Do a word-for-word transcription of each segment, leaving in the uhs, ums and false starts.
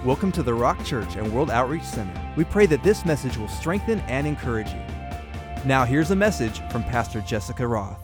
Welcome to the Rock Church and World Outreach Center. We pray that this message will strengthen and encourage you. Now here's a message from Pastor Jessica Roth.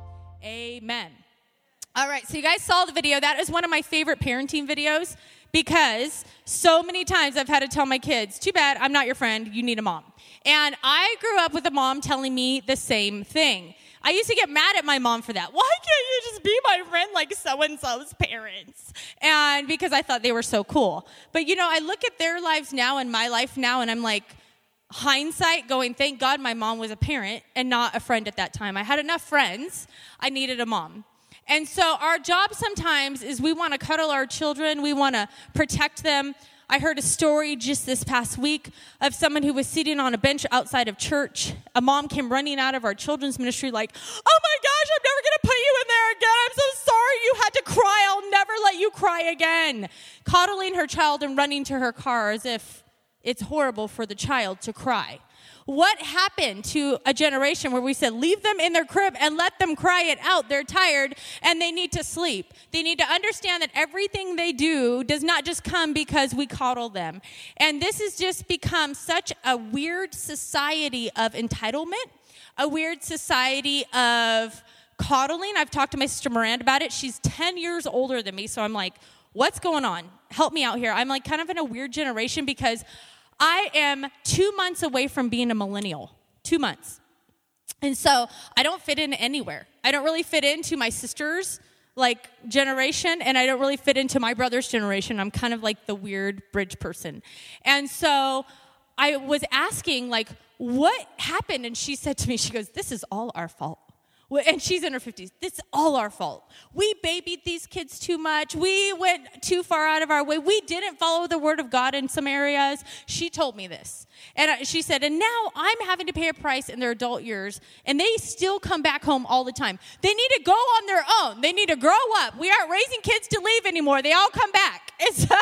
Amen. All right, so you guys saw the video. That is one of my favorite parenting videos because so many times I've had to tell my kids, too bad, I'm not your friend, you need a mom. And I grew up with a mom telling me the same thing. I used to get mad at my mom for that. Why can't you just be my friend like so-and-so's parents? And because I thought they were so cool. But, you know, I look at their lives now and my life now, and I'm like, hindsight going, thank God my mom was a parent and not a friend at that time. I had enough friends. I needed a mom. And so our job sometimes is we want to cuddle our children. We want to protect them. I heard a story just this past week of someone who was sitting on a bench outside of church. A mom came running out of our children's ministry like, oh my gosh, I'm never going to put you in there again. I'm so sorry you had to cry. I'll never let you cry again. Coddling her child and running to her car as if it's horrible for the child to cry. What happened to a generation where we said, leave them in their crib and let them cry it out? They're tired and they need to sleep. They need to understand that everything they do does not just come because we coddle them. And this has just become such a weird society of entitlement, a weird society of coddling. I've talked to my sister Miranda about it. She's ten years older than me, so I'm like, what's going on? Help me out here. I'm like kind of in a weird generation because I am two months away from being a millennial, two months. And so I don't fit in anywhere. I don't really fit into my sister's like generation, and I don't really fit into my brother's generation. I'm kind of like the weird bridge person. And so I was asking like, what happened? And she said to me, she goes, this is all our fault. And she's in her fifties. This is all our fault. We babied these kids too much. We went too far out of our way. We didn't follow the word of God in some areas. She told me this. And she said, and now I'm having to pay a price in their adult years, and they still come back home all the time. They need to go on their own. They need to grow up. We aren't raising kids to leave anymore. They all come back. And so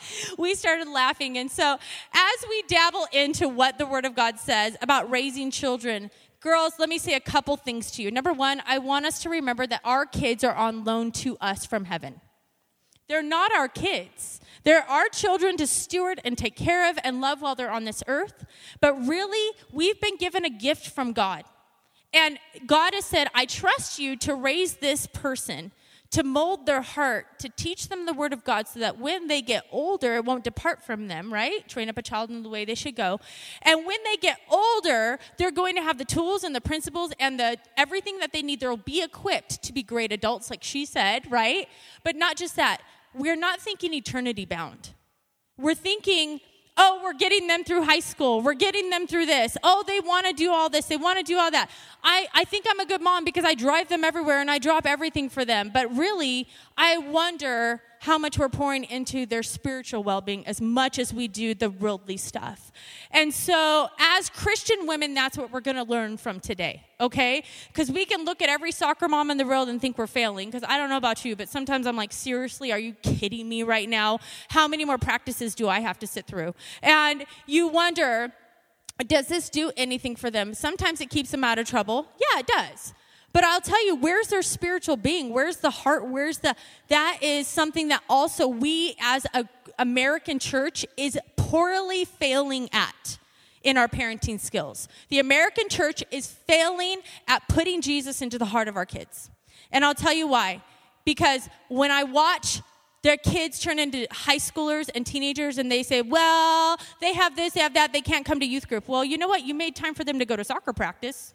we started laughing. And so as we dabble into what the word of God says about raising children, girls, let me say a couple things to you. Number one, I want us to remember that our kids are on loan to us from heaven. They're not our kids. They're our children to steward and take care of and love while they're on this earth. But really, we've been given a gift from God. And God has said, I trust you to raise this person, to mold their heart, to teach them the word of God so that when they get older, it won't depart from them, right? Train up a child in the way they should go. And when they get older, they're going to have the tools and the principles and the everything that they need. They'll be equipped to be great adults, like she said, right? But not just that. We're not thinking eternity bound. We're thinking, oh, we're getting them through high school. We're getting them through this. Oh, they want to do all this. They want to do all that. I, I think I'm a good mom because I drive them everywhere and I drop everything for them. But really, I wonder how much we're pouring into their spiritual well-being as much as we do the worldly stuff. And so as Christian women, that's what we're going to learn from today, okay? Because we can look at every soccer mom in the world and think we're failing. Because I don't know about you, but sometimes I'm like, seriously, are you kidding me right now? How many more practices do I have to sit through? And you wonder, does this do anything for them? Sometimes it keeps them out of trouble. Yeah, it does. But I'll tell you, where's their spiritual being? Where's the heart? Where's the, that is something that also we as a American church is poorly failing at in our parenting skills. The American church is failing at putting Jesus into the heart of our kids. And I'll tell you why. Because when I watch their kids turn into high schoolers and teenagers and they say, well, they have this, they have that, they can't come to youth group. Well, you know what? You made time for them to go to soccer practice.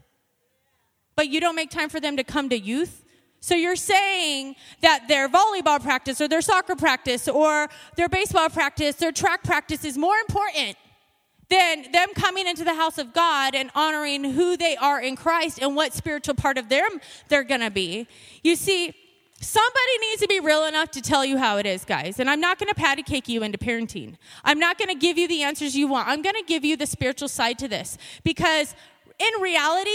But you don't make time for them to come to youth. So you're saying that their volleyball practice or their soccer practice or their baseball practice, their track practice is more important than them coming into the house of God and honoring who they are in Christ and what spiritual part of them they're going to be. You see, somebody needs to be real enough to tell you how it is, guys. And I'm not going to patty cake you into parenting. I'm not going to give you the answers you want. I'm going to give you the spiritual side to this because in reality,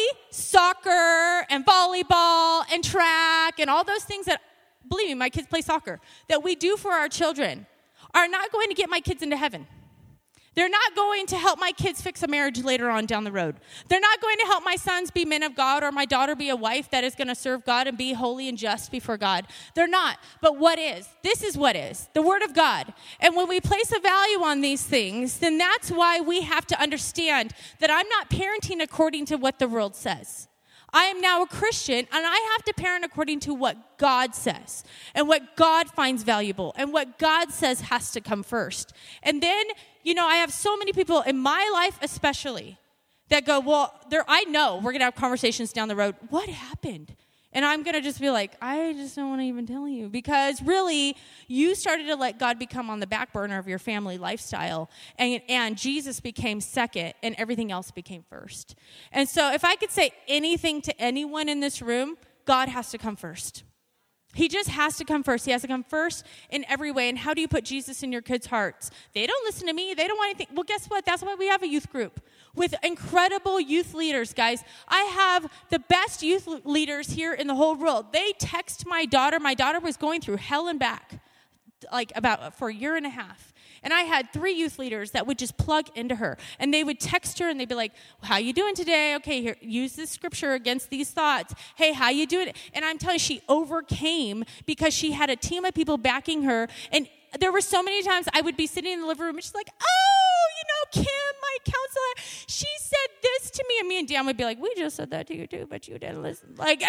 soccer and volleyball and track and all those things that, believe me, my kids play soccer, that we do for our children are not going to get my kids into heaven. They're not going to help my kids fix a marriage later on down the road. They're not going to help my sons be men of God or my daughter be a wife that is going to serve God and be holy and just before God. They're not. But what is? This is what is. The Word of God. And when we place a value on these things, then that's why we have to understand that I'm not parenting according to what the world says. I am now a Christian, and I have to parent according to what God says and what God finds valuable and what God says has to come first. And then, you know, I have so many people in my life especially that go, well, there, I know we're going to have conversations down the road. What happened? And I'm going to just be like, I just don't want to even tell you. Because really, you started to let God become on the back burner of your family lifestyle. And, and Jesus became second, and everything else became first. And so if I could say anything to anyone in this room, God has to come first. He just has to come first. He has to come first in every way. And how do you put Jesus in your kids' hearts? They don't listen to me. They don't want anything. Well, guess what? That's why we have a youth group with incredible youth leaders, guys. I have the best youth leaders here in the whole world. They text my daughter. My daughter was going through hell and back, like about for a year and a half. And I had three youth leaders that would just plug into her. And they would text her and they'd be like, how you doing today? Okay, here, use this scripture against these thoughts. Hey, how you doing? And I'm telling you, she overcame because she had a team of people backing her. And there were so many times I would be sitting in the living room and she's like, oh, you know, Kim, my counselor, she said this to me. And me and Dan would be like, we just said that to you too, but you didn't listen. Like,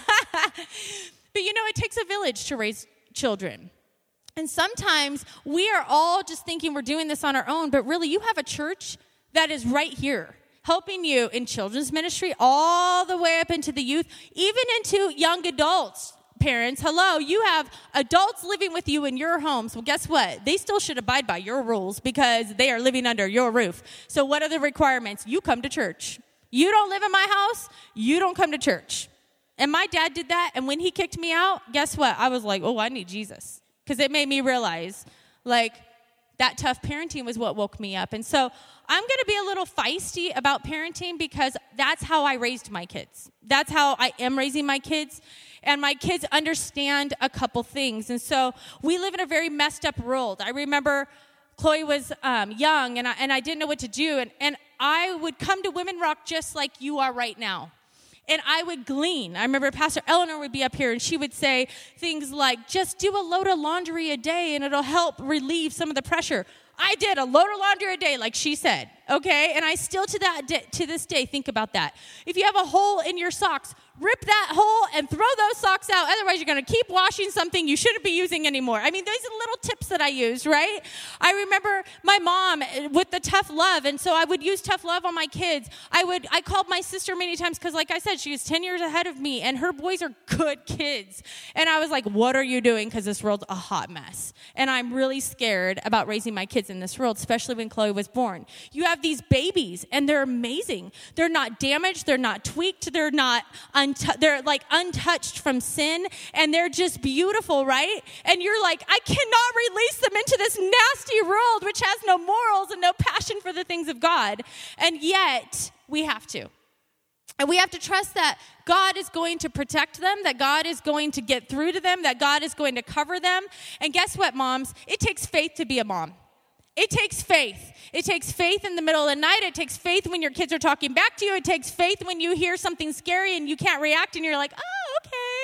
but you know, it takes a village to raise children. And sometimes we are all just thinking we're doing this on our own, but really you have a church that is right here, helping you in children's ministry all the way up into the youth, even into young adults. Parents, hello, you have adults living with you in your homes. Well, guess what? They still should abide by your rules because they are living under your roof. So what are the requirements? You come to church. You don't live in my house, you don't come to church. And my dad did that, and when he kicked me out, guess what? I was like, oh, I need Jesus. Because it made me realize, like, that tough parenting was what woke me up. And so I'm going to be a little feisty about parenting because that's how I raised my kids. That's how I am raising my kids. And my kids understand a couple things. And so we live in a very messed up world. I remember Chloe was um, young, and I, and I didn't know what to do. And, and I would come to Women Rock just like you are right now. And I would glean. I remember Pastor Eleanor would be up here, and she would say things like, just do a load of laundry a day, and it'll help relieve some of the pressure. I did a load of laundry a day, like she said, okay? And I still, to that day, to this day, think about that. If you have a hole in your socks, rip that hole and throw those socks out. Otherwise, you're going to keep washing something you shouldn't be using anymore. I mean, those are little tips that I use, right? I remember my mom with the tough love, and so I would use tough love on my kids. I would. I called my sister many times because, like I said, she was ten years ahead of me, and her boys are good kids. And I was like, what are you doing? Because this world's a hot mess. And I'm really scared about raising my kids in this world, especially when Chloe was born. You have these babies, and they're amazing. They're not damaged. They're not tweaked. They're not Untu- they're like untouched from sin, and they're just beautiful, right? And you're like, I cannot release them into this nasty world which has no morals and no passion for the things of God. And yet we have to. And we have to trust that God is going to protect them, that God is going to get through to them, that God is going to cover them. And guess what, moms? It takes faith to be a mom. It takes faith. It takes faith in the middle of the night. It takes faith when your kids are talking back to you. It takes faith when you hear something scary and you can't react and you're like, oh,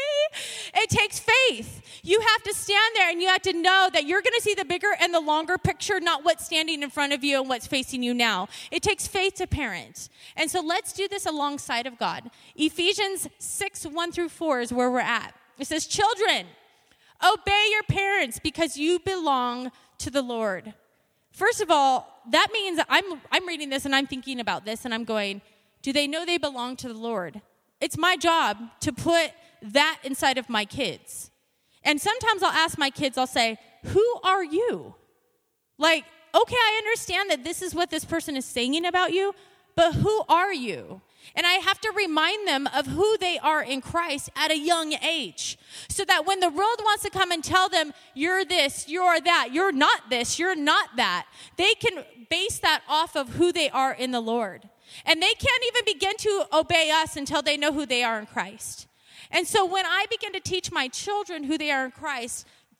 okay. It takes faith. You have to stand there and you have to know that you're going to see the bigger and the longer picture, not what's standing in front of you and what's facing you now. It takes faith to parent. And so let's do this alongside of God. Ephesians six, one through four is where we're at. It says, children, obey your parents because you belong to the Lord. First of all, that means I'm I'm reading this and I'm thinking about this and I'm going, do they know they belong to the Lord? It's my job to put that inside of my kids. And sometimes I'll ask my kids, I'll say, who are you? Like, okay, I understand that this is what this person is saying about you, but who are you? And I have to remind them of who they are in Christ at a young age. So that when the world wants to come and tell them, you're this, you're that, you're not this, you're not that, they can base that off of who they are in the Lord. And they can't even begin to obey us until they know who they are in Christ. And so when I begin to teach my children who they are in Christ,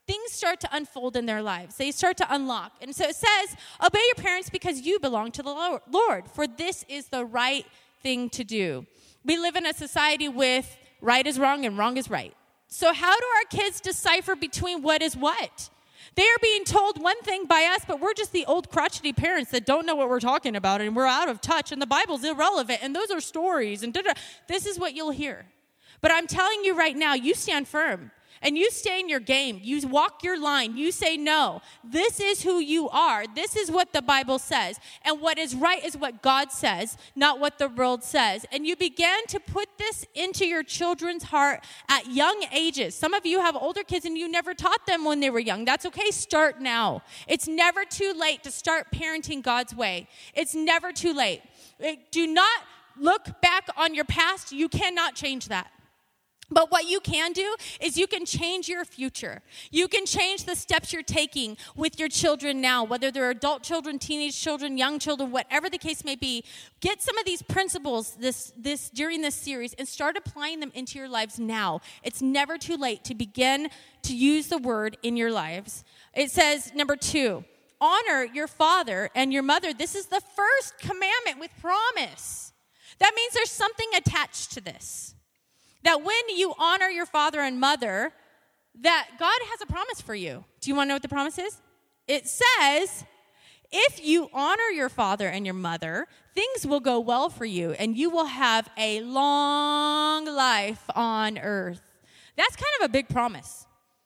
things start to unfold in their lives. They start to unlock. And so it says, obey your parents because you belong to the Lord, for this is the right thing to do. We live in a society with right is wrong and wrong is right. So how do our kids decipher between what is what? They are being told one thing by us, but we're just the old crotchety parents that don't know what we're talking about, and we're out of touch, and the Bible's irrelevant, and those are stories, and da-da. This is what you'll hear. But I'm telling you right now, you stand firm. And you stay in your game. You walk your line. You say, no, this is who you are. This is what the Bible says. And what is right is what God says, not what the world says. And you begin to put this into your children's heart at young ages. Some of you have older kids and you never taught them when they were young. That's okay. Start now. It's never too late to start parenting God's way. It's never too late. Do not look back on your past. You cannot change that. But what you can do is you can change your future. You can change the steps you're taking with your children now, whether they're adult children, teenage children, young children, whatever the case may be. Get some of these principles this, this during this series and start applying them into your lives now. It's never too late to begin to use the word in your lives. It says, number two, honor your father and your mother. This is the first commandment with promise. That means there's something attached to this. That when you honor your father and mother, that God has a promise for you. Do you want to know what the promise is? It says, if you honor your father and your mother, things will go well for you, and you will have a long life on earth. That's kind of a big promise.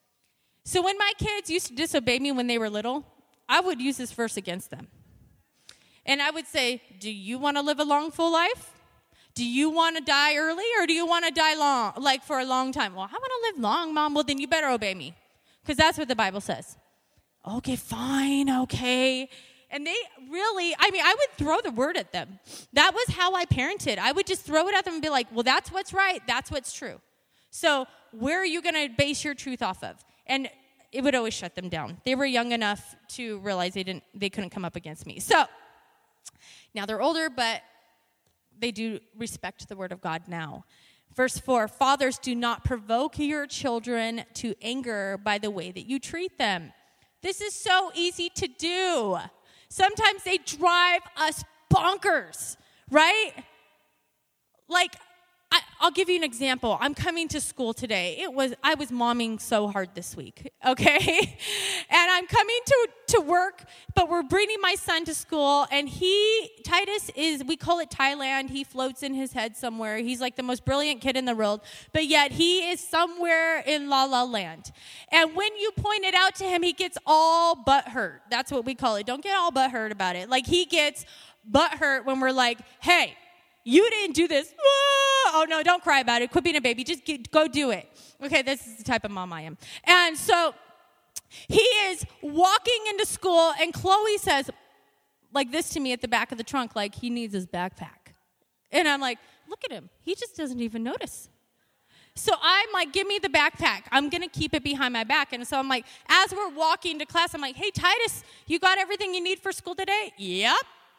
So when my kids used to disobey me when they were little, I would use this verse against them. And I would say, do you want to live a long, full life? Do you want to die early or do you want to die long, like for a long time? Well, I want to live long, Mom. Well, then you better obey me because that's what the Bible says. Okay, fine, okay. And they really, I mean, I would throw the word at them. That was how I parented. I would just throw it at them and be like, well, that's what's right. That's what's true. So where are you going to base your truth off of? And it would always shut them down. They were young enough to realize they didn't, they couldn't come up against me. So now they're older, but they do respect the word of God now. Verse four, fathers, do not provoke your children to anger by the way that you treat them. This is so easy to do. Sometimes they drive us bonkers, right? Like, I, I'll give you an example. I'm coming to school today. It was I was momming so hard this week, okay? And I'm coming to, to work, but we're bringing my son to school, and he, Titus is, we call it Thailand. He floats in his head somewhere. He's like the most brilliant kid in the world, but yet he is somewhere in La La Land. And when you point it out to him, he gets all butthurt. That's what we call it. Don't get all butthurt about it. Like, he gets butthurt when we're like, hey, you didn't do this. Oh, no, don't cry about it. Quit being a baby. Just get, go do it. Okay, this is the type of mom I am. And so he is walking into school, and Chloe says, like this to me at the back of the trunk, like he needs his backpack. And I'm like, look at him. He just doesn't even notice. So I'm like, give me the backpack. I'm going to keep it behind my back. And so I'm like, as we're walking to class, I'm like, hey, Titus, you got everything you need for school today? Yep.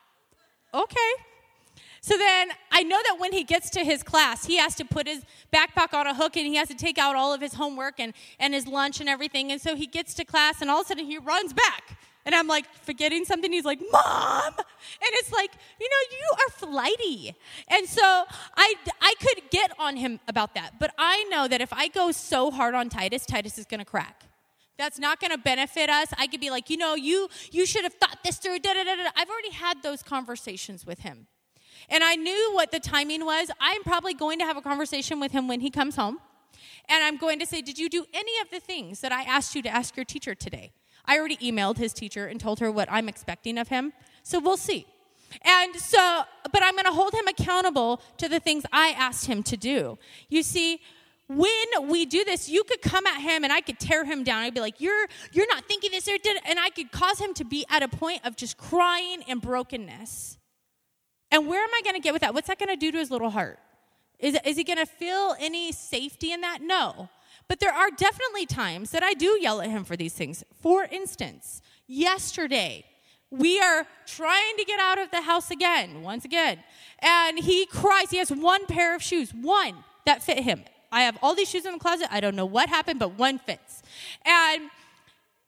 Okay. So then I know that when he gets to his class, he has to put his backpack on a hook, and he has to take out all of his homework and, and his lunch and everything. And so he gets to class, and all of a sudden he runs back. And I'm like, forgetting something. He's like, Mom. And it's like, you know, you are flighty. And so I, I could get on him about that. But I know that if I go so hard on Titus, Titus is going to crack. That's not going to benefit us. I could be like, you know, you, you should have thought this through. Da, da, da, da. I've already had those conversations with him. And I knew what the timing was. I'm probably going to have a conversation with him when he comes home. And I'm going to say, did you do any of the things that I asked you to ask your teacher today? I already emailed his teacher and told her what I'm expecting of him. So we'll see. And so, but I'm going to hold him accountable to the things I asked him to do. You see, when we do this, you could come at him and I could tear him down. I'd be like, you're you're not thinking this or did, and I could cause him to be at a point of just crying and brokenness. And where am I going to get with that? What's that going to do to his little heart? Is, is he going to feel any safety in that? No. But there are definitely times that I do yell at him for these things. For instance, yesterday, we are trying to get out of the house again, once again. And he cries. He has one pair of shoes, one that fit him. I have all these shoes in the closet. I don't know what happened, but one fits. And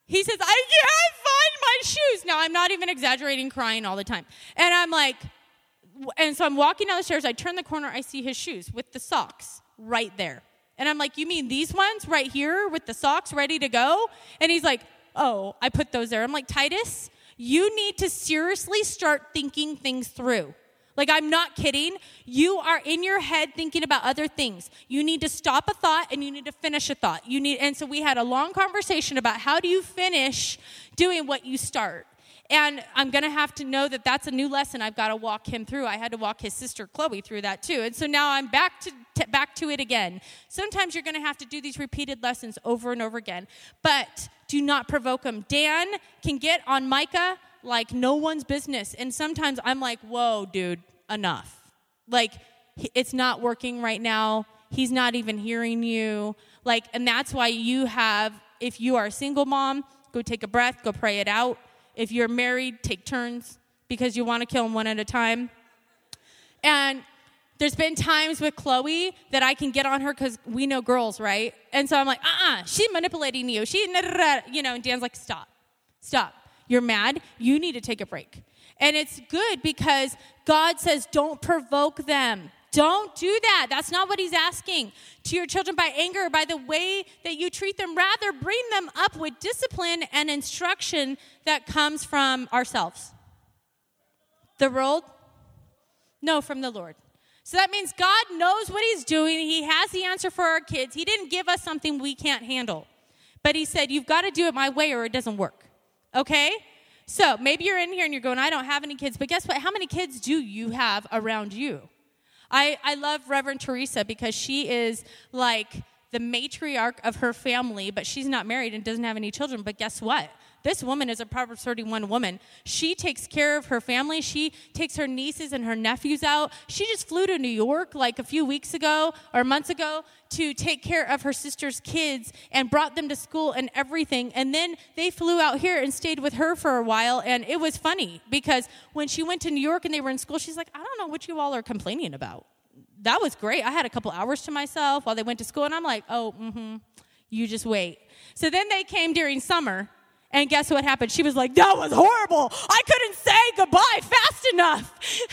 He says, I can't find my shoes. Now, I'm not even exaggerating, crying all the time. And I'm like, and so I'm walking down the stairs. I turn the corner. I see his shoes with the socks right there. And I'm like, you mean these ones right here with the socks ready to go? And he's like, oh, I put those there. I'm like, Titus, you need to seriously start thinking things through. Like, I'm not kidding. You are in your head thinking about other things. You need to stop a thought and you need to finish a thought. You need, and so we had a long conversation about how do you finish doing what you start. And I'm going to have to know that that's a new lesson I've got to walk him through. I had to walk his sister Chloe through that too. And so now I'm back to, to back to it again. Sometimes you're going to have to do these repeated lessons over and over again. But do not provoke him. Dan can get on Micah like no one's business. And sometimes I'm like, whoa, dude, enough. Like, it's not working right now. He's not even hearing you. Like, and that's why you have, if you are a single mom, go take a breath, go pray it out. If you're married, take turns because you want to kill them one at a time. And there's been times with Chloe that I can get on her because we know girls, right? And so I'm like, uh-uh, she's manipulating you. She, you know, and Dan's like, stop, stop. You're mad. You need to take a break. And it's good because God says, don't provoke them. Don't do that. That's not what he's asking to your children by anger, by the way that you treat them. Rather, bring them up with discipline and instruction that comes from ourselves. The world? No, from the Lord. So that means God knows what he's doing. He has the answer for our kids. He didn't give us something we can't handle. But he said, you've got to do it my way or it doesn't work. Okay? So maybe you're in here and you're going, I don't have any kids. But guess what? How many kids do you have around you? I, I love Reverend Teresa because she is like the matriarch of her family, but she's not married and doesn't have any children. But guess what? This woman is a Proverbs thirty-one woman. She takes care of her family. She takes her nieces and her nephews out. She just flew to New York like a few weeks ago or months ago to take care of her sister's kids and brought them to school and everything. And then they flew out here and stayed with her for a while. And it was funny because when she went to New York and they were in school, she's like, I don't know what you all are complaining about. That was great. I had a couple hours to myself while they went to school. And I'm like, oh, mm-hmm, you just wait. So then they came during summer. And guess what happened? She was like, that was horrible. I couldn't say goodbye fast enough.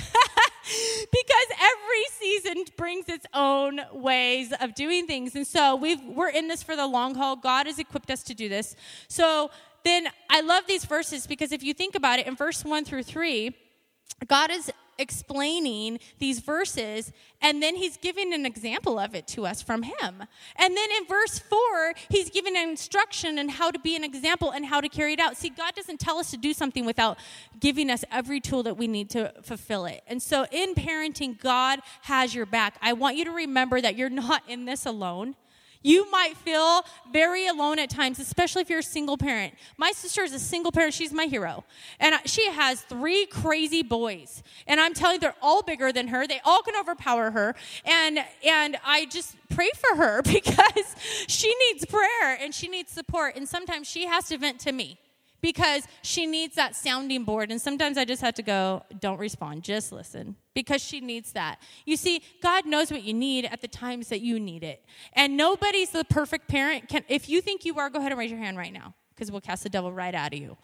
Because every season brings its own ways of doing things. And so we've, we're in this for the long haul. God has equipped us to do this. So then I love these verses because if you think about it, in verse one through three, God is explaining these verses, and then he's giving an example of it to us from him. And then in verse four, he's giving an instruction on how to be an example and how to carry it out. See, God doesn't tell us to do something without giving us every tool that we need to fulfill it. And so in parenting, God has your back. I want you to remember that you're not in this alone. You might feel very alone at times, especially if you're a single parent. My sister is a single parent. She's my hero. And she has three crazy boys. And I'm telling you, they're all bigger than her. They all can overpower her. And and I just pray for her because she needs prayer and she needs support. And sometimes she has to vent to me because she needs that sounding board. And sometimes I just have to go, don't respond, just listen, because she needs that. You see, God knows what you need at the times that you need it. And nobody's the perfect parent. Can, if you think you are, go ahead and raise your hand right now, because we'll cast the devil right out of you.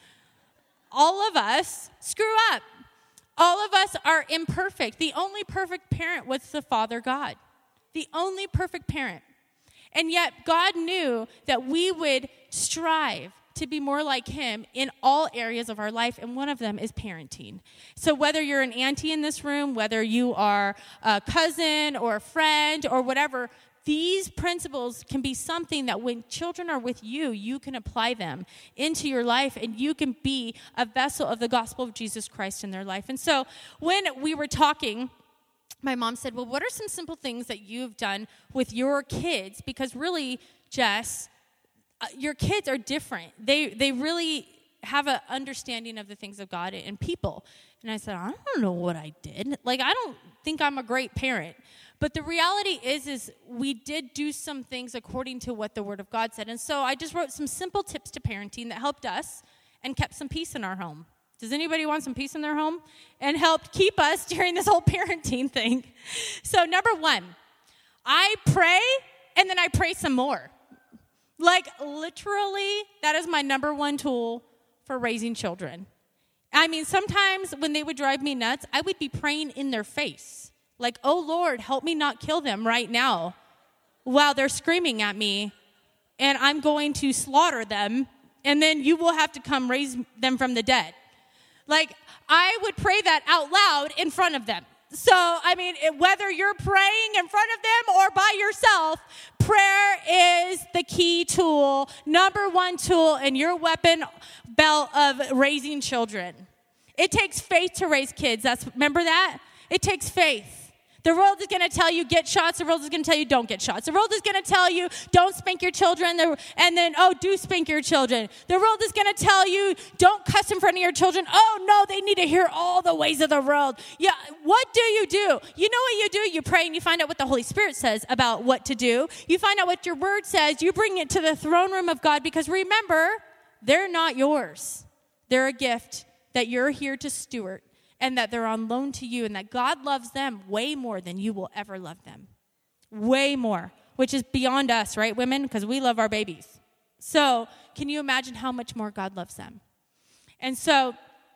All of us screw up. All of us are imperfect. The only perfect parent was the Father God. The only perfect parent. And yet God knew that we would strive to be more like him in all areas of our life, and one of them is parenting. So whether you're an auntie in this room, whether you are a cousin or a friend or whatever, these principles can be something that when children are with you, you can apply them into your life, and you can be a vessel of the gospel of Jesus Christ in their life. And so when we were talking, my mom said, well, what are some simple things that you've done with your kids? Because really, Jess, Uh, your kids are different. They they really have an understanding of the things of God and people. And I said, I don't know what I did. Like, I don't think I'm a great parent. But the reality is, is we did do some things according to what the Word of God said. And so I just wrote some simple tips to parenting that helped us and kept some peace in our home. Does anybody want some peace in their home? And helped keep us during this whole parenting thing. So number one, I pray, and then I pray some more. Like, literally, that is my number one tool for raising children. I mean, sometimes when they would drive me nuts, I would be praying in their face. Like, oh, Lord, help me not kill them right now while they're screaming at me, and I'm going to slaughter them, and then you will have to come raise them from the dead. Like, I would pray that out loud in front of them. So, I mean, it, whether you're praying in front of them or by yourself, prayer is the key tool, number one tool in your weapon belt of raising children. It takes faith to raise kids. That's, remember that? It takes faith. The world is going to tell you get shots. The world is going to tell you don't get shots. The world is going to tell you don't spank your children. And then, oh, do spank your children. The world is going to tell you don't cuss in front of your children. Oh, no, they need to hear all the ways of the world. Yeah, what do you do? You know what you do? You pray and you find out what the Holy Spirit says about what to do. You find out what your word says. You bring it to the throne room of God because remember, they're not yours. They're a gift that you're here to steward. And that they're on loan to you, and that God loves them way more than you will ever love them. Way more, which is beyond us, right, women? Because we love our babies. So can you imagine how much more God loves them? And so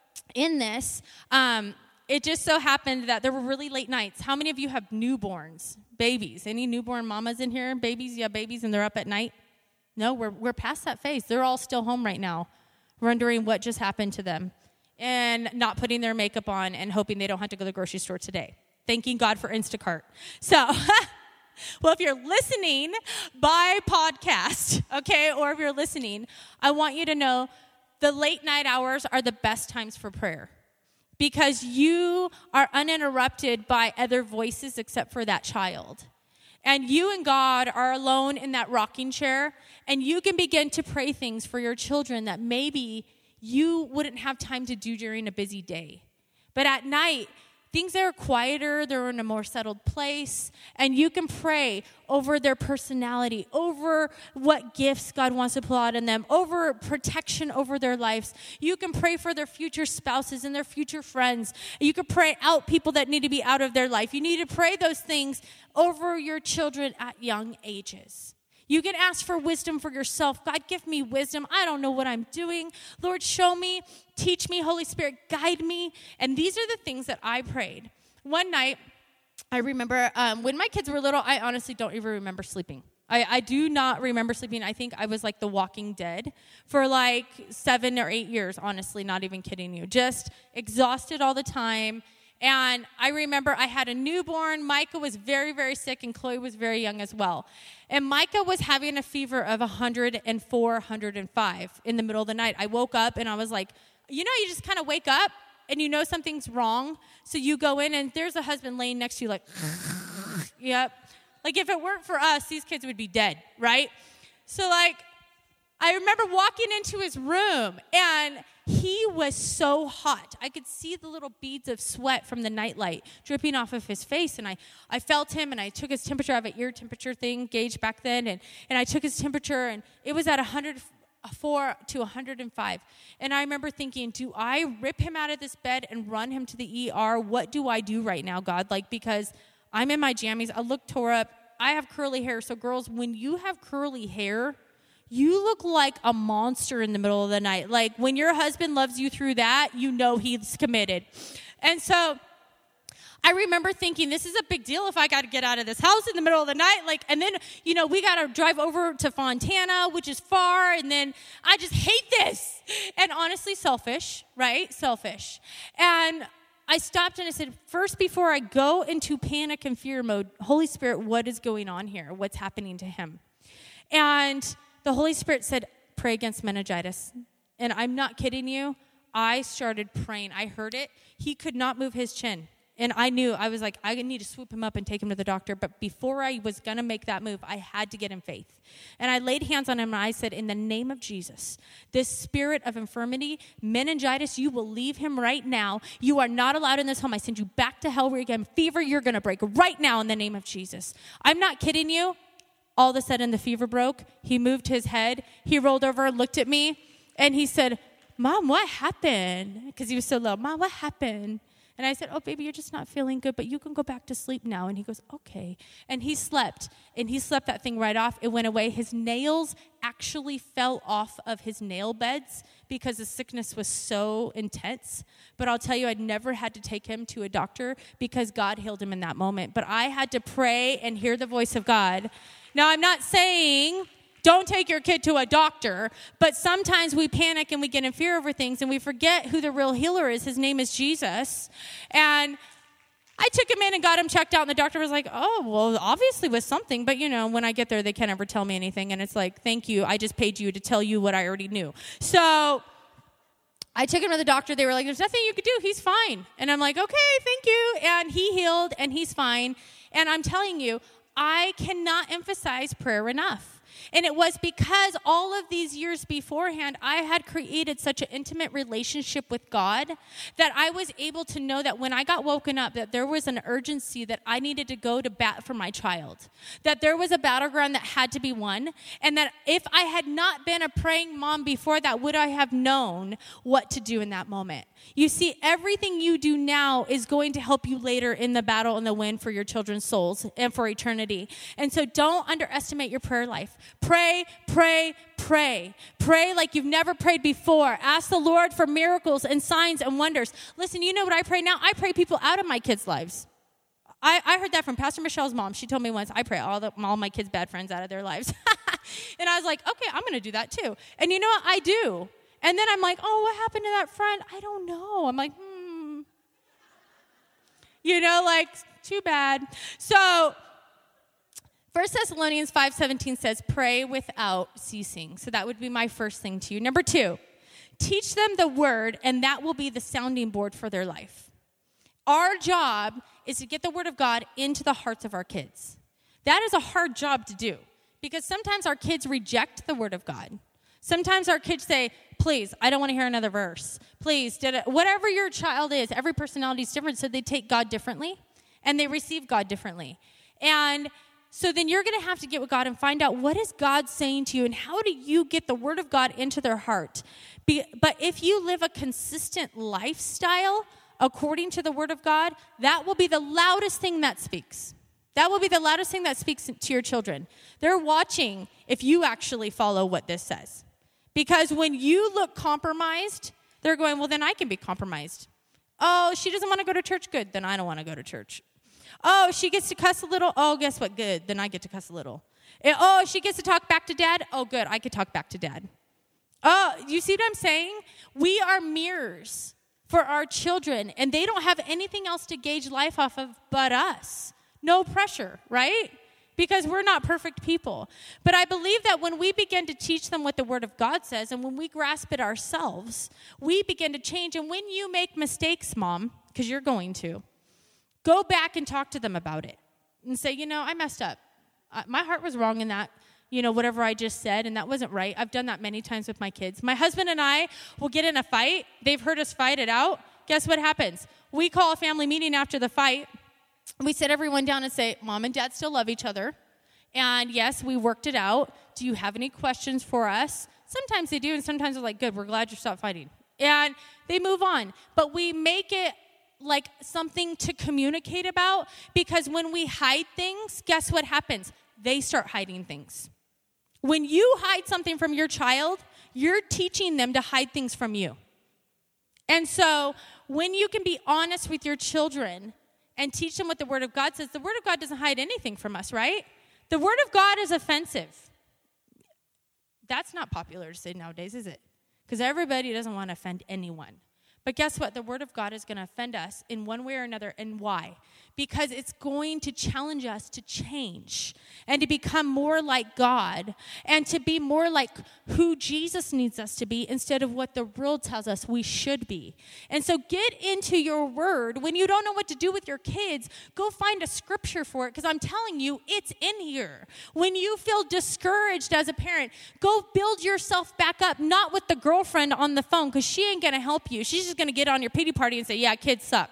in this, um, it just so happened that there were really late nights. How many of you have newborns, babies? Any newborn mamas in here? Babies? You have babies and they're up at night? No, we're we're past that phase. They're all still home right now, wondering what just happened to them. And not putting their makeup on and hoping they don't have to go to the grocery store today. Thanking God for Instacart. So, well, if you're listening by podcast, okay, or if you're listening, I want you to know the late night hours are the best times for prayer because you are uninterrupted by other voices except for that child. And you and God are alone in that rocking chair, and you can begin to pray things for your children that maybe you wouldn't have time to do during a busy day. But at night, things are quieter, they're in a more settled place, and you can pray over their personality, over what gifts God wants to pull out in them, over protection over their lives. You can pray for their future spouses and their future friends. You can pray out people that need to be out of their life. You need to pray those things over your children at young ages. You can ask for wisdom for yourself. God, give me wisdom. I don't know what I'm doing. Lord, show me, teach me, Holy Spirit, guide me. And these are the things that I prayed. One night, I remember um, when my kids were little, I honestly don't even remember sleeping. I, I do not remember sleeping. I think I was like the Walking Dead for like seven or eight years, honestly, not even kidding you. Just exhausted all the time. And I remember I had a newborn. Micah was very, very sick, and Chloe was very young as well. And Micah was having a fever of one hundred four, one hundred five in the middle of the night. I woke up, and I was like, you know, you just kind of wake up, and you know something's wrong. So you go in, and there's a husband laying next to you like, yep. Like, if it weren't for us, these kids would be dead, right? So, like, I remember walking into his room, and he was so hot. I could see the little beads of sweat from the nightlight dripping off of his face, and I, I felt him, and I took his temperature. I have an ear temperature thing gauge back then, and, and I took his temperature, and it was at one hundred four to one hundred five. And I remember thinking, do I rip him out of this bed and run him to the E R? What do I do right now, God? Like, because I'm in my jammies. I look tore up. I have curly hair. So, girls, when you have curly hair, you look like a monster in the middle of the night. Like, when your husband loves you through that, you know he's committed. And so I remember thinking, this is a big deal if I got to get out of this house in the middle of the night. Like, and then, you know, we got to drive over to Fontana, which is far. And then I just hate this. And honestly, selfish, right? Selfish. And I stopped and I said, first, before I go into panic and fear mode, Holy Spirit, what is going on here? What's happening to him? And the Holy Spirit said, pray against meningitis. And I'm not kidding you. I started praying. I heard it. He could not move his chin. And I knew, I was like, I need to swoop him up and take him to the doctor. But before I was going to make that move, I had to get in faith. And I laid hands on him and I said, in the name of Jesus, this spirit of infirmity, meningitis, you will leave him right now. You are not allowed in this home. I send you back to hell where you get fever. You're going to break right now in the name of Jesus. I'm not kidding you. All of a sudden, the fever broke. He moved his head. He rolled over, looked at me, and he said, Mom, what happened? Because he was so low. Mom, what happened? And I said, oh, baby, you're just not feeling good, but you can go back to sleep now. And he goes, okay. And he slept, and he slept that thing right off. It went away. His nails actually fell off of his nail beds because the sickness was so intense. But I'll tell you, I'd never had to take him to a doctor because God healed him in that moment. But I had to pray and hear the voice of God. Now, I'm not saying don't take your kid to a doctor, but sometimes we panic and we get in fear over things and we forget who the real healer is. His name is Jesus. And I took him in and got him checked out, and the doctor was like, oh, well, obviously with something, but, you know, when I get there, they can't ever tell me anything, and it's like, thank you, I just paid you to tell you what I already knew. So I took him to the doctor. They were like, there's nothing you could do. He's fine. And I'm like, okay, thank you. And he healed, and he's fine. And I'm telling you, I cannot emphasize prayer enough. And it was because all of these years beforehand, I had created such an intimate relationship with God that I was able to know that when I got woken up, that there was an urgency that I needed to go to bat for my child, that there was a battleground that had to be won, and that if I had not been a praying mom before that, would I have known what to do in that moment? You see, everything you do now is going to help you later in the battle and the win for your children's souls and for eternity. And so don't underestimate your prayer life. Pray, pray, pray. Pray like you've never prayed before. Ask the Lord for miracles and signs and wonders. Listen, you know what I pray now? I pray people out of my kids' lives. I, I heard that from Pastor Michelle's mom. She told me once, I pray all, the, all my kids' bad friends out of their lives. And I was like, okay, I'm going to do that too. And you know what? I do. And then I'm like, oh, what happened to that friend? I don't know. I'm like, hmm. You know, like, too bad. So First Thessalonians five seventeen says, pray without ceasing. So that would be my first thing to you. Number two, teach them the word, and that will be the sounding board for their life. Our job is to get the word of God into the hearts of our kids. That is a hard job to do because sometimes our kids reject the word of God. Sometimes our kids say, please, I don't want to hear another verse. Please, did it. Whatever your child is, every personality is different, so they take God differently, and they receive God differently. And so then you're going to have to get with God and find out what is God saying to you, and how do you get the word of God into their heart. Be, but if you live a consistent lifestyle according to the word of God, that will be the loudest thing that speaks. That will be the loudest thing that speaks to your children. They're watching if you actually follow what this says. Because when you look compromised, they're going, well, then I can be compromised. Oh, she doesn't want to go to church? Good, then I don't want to go to church. Oh, she gets to cuss a little? Oh, guess what? Good, then I get to cuss a little. Oh, she gets to talk back to dad? Oh, good, I could talk back to dad. Oh, you see what I'm saying? We are mirrors for our children, and they don't have anything else to gauge life off of but us. No pressure, right? Because we're not perfect people. But I believe that when we begin to teach them what the Word of God says, and when we grasp it ourselves, we begin to change. And when you make mistakes, Mom, because you're going to, go back and talk to them about it. And say, you know, I messed up. I, my heart was wrong in that, you know, whatever I just said, and that wasn't right. I've done that many times with my kids. My husband and I will get in a fight. They've heard us fight it out. Guess what happens? We call a family meeting after the fight. We sit everyone down and say, Mom and Dad still love each other. And yes, we worked it out. Do you have any questions for us? Sometimes they do, and sometimes they're like, good, we're glad you stopped fighting. And they move on. But we make it like something to communicate about, because when we hide things, guess what happens? They start hiding things. When you hide something from your child, you're teaching them to hide things from you. And so when you can be honest with your children and teach them what the Word of God says, the Word of God doesn't hide anything from us, right? The Word of God is offensive. That's not popular to say nowadays, is it? Because everybody doesn't want to offend anyone. But guess what? The Word of God is going to offend us in one way or another. And why? Because it's going to challenge us to change and to become more like God and to be more like who Jesus needs us to be instead of what the world tells us we should be. And so get into your Word. When you don't know what to do with your kids, go find a scripture for it, because I'm telling you, it's in here. When you feel discouraged as a parent, go build yourself back up, not with the girlfriend on the phone, because she ain't going to help you. She's just going to get on your pity party and say, yeah, kids suck.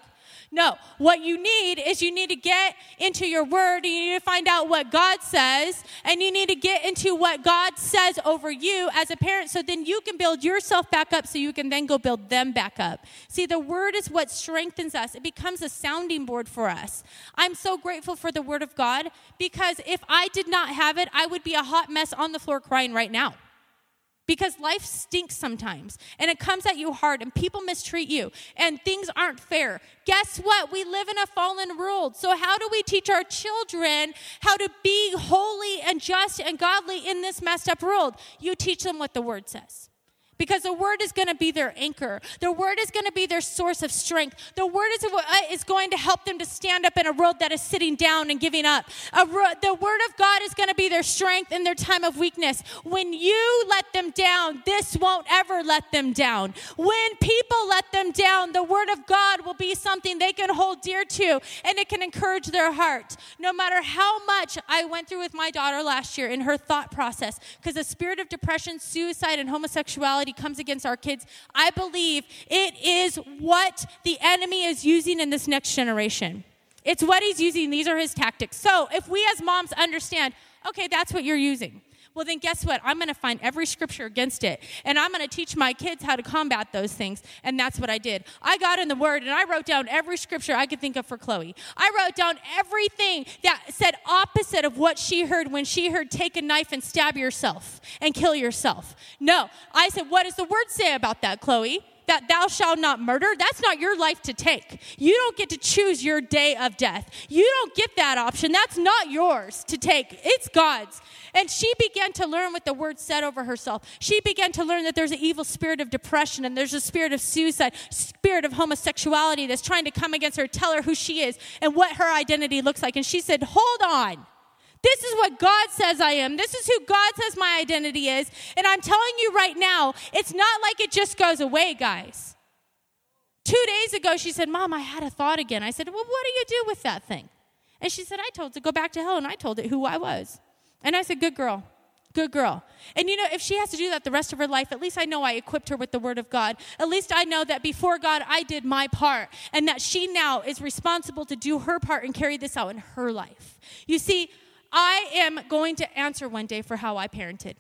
No, what you need is you need to get into your word, and you need to find out what God says, and you need to get into what God says over you as a parent, so then you can build yourself back up so you can then go build them back up. See, the word is what strengthens us. It becomes a sounding board for us. I'm so grateful for the word of God, because if I did not have it, I would be a hot mess on the floor crying right now. Because life stinks sometimes, and it comes at you hard, and people mistreat you, and things aren't fair. Guess what? We live in a fallen world. So how do we teach our children how to be holy and just and godly in this messed up world? You teach them what the word says. Because the word is going to be their anchor. The word is going to be their source of strength. The word is, is going to help them to stand up in a world that is sitting down and giving up. A, the word of God is going to be their strength in their time of weakness. When you let them down, this won't ever let them down. When people let them down, the word of God will be something they can hold dear to, and it can encourage their heart. No matter how much I went through with my daughter last year in her thought process, because the spirit of depression, suicide, and homosexuality comes against our kids, I believe it is what the enemy is using in this next generation. It's what he's using. These are his tactics. So if we as moms understand, okay, that's what you're using, well, then guess what? I'm going to find every scripture against it, and I'm going to teach my kids how to combat those things, and that's what I did. I got in the Word, and I wrote down every scripture I could think of for Chloe. I wrote down everything that said opposite of what she heard when she heard take a knife and stab yourself and kill yourself. No, I said, what does the Word say about that, Chloe? That thou shalt not murder, that's not your life to take. You don't get to choose your day of death. You don't get that option. That's not yours to take. It's God's. And she began to learn what the word said over herself. She began to learn that there's an evil spirit of depression, and there's a spirit of suicide, spirit of homosexuality that's trying to come against her, tell her who she is and what her identity looks like. And she said, hold on. This is what God says I am. This is who God says my identity is. And I'm telling you right now, it's not like it just goes away, guys. Two days ago, she said, Mom, I had a thought again. I said, well, what do you do with that thing? And she said, I told it to go back to hell, and I told it who I was. And I said, good girl. Good girl. And you know, if she has to do that the rest of her life, at least I know I equipped her with the word of God. At least I know that before God, I did my part, and that she now is responsible to do her part and carry this out in her life. You see, I am going to answer one day for how I parented.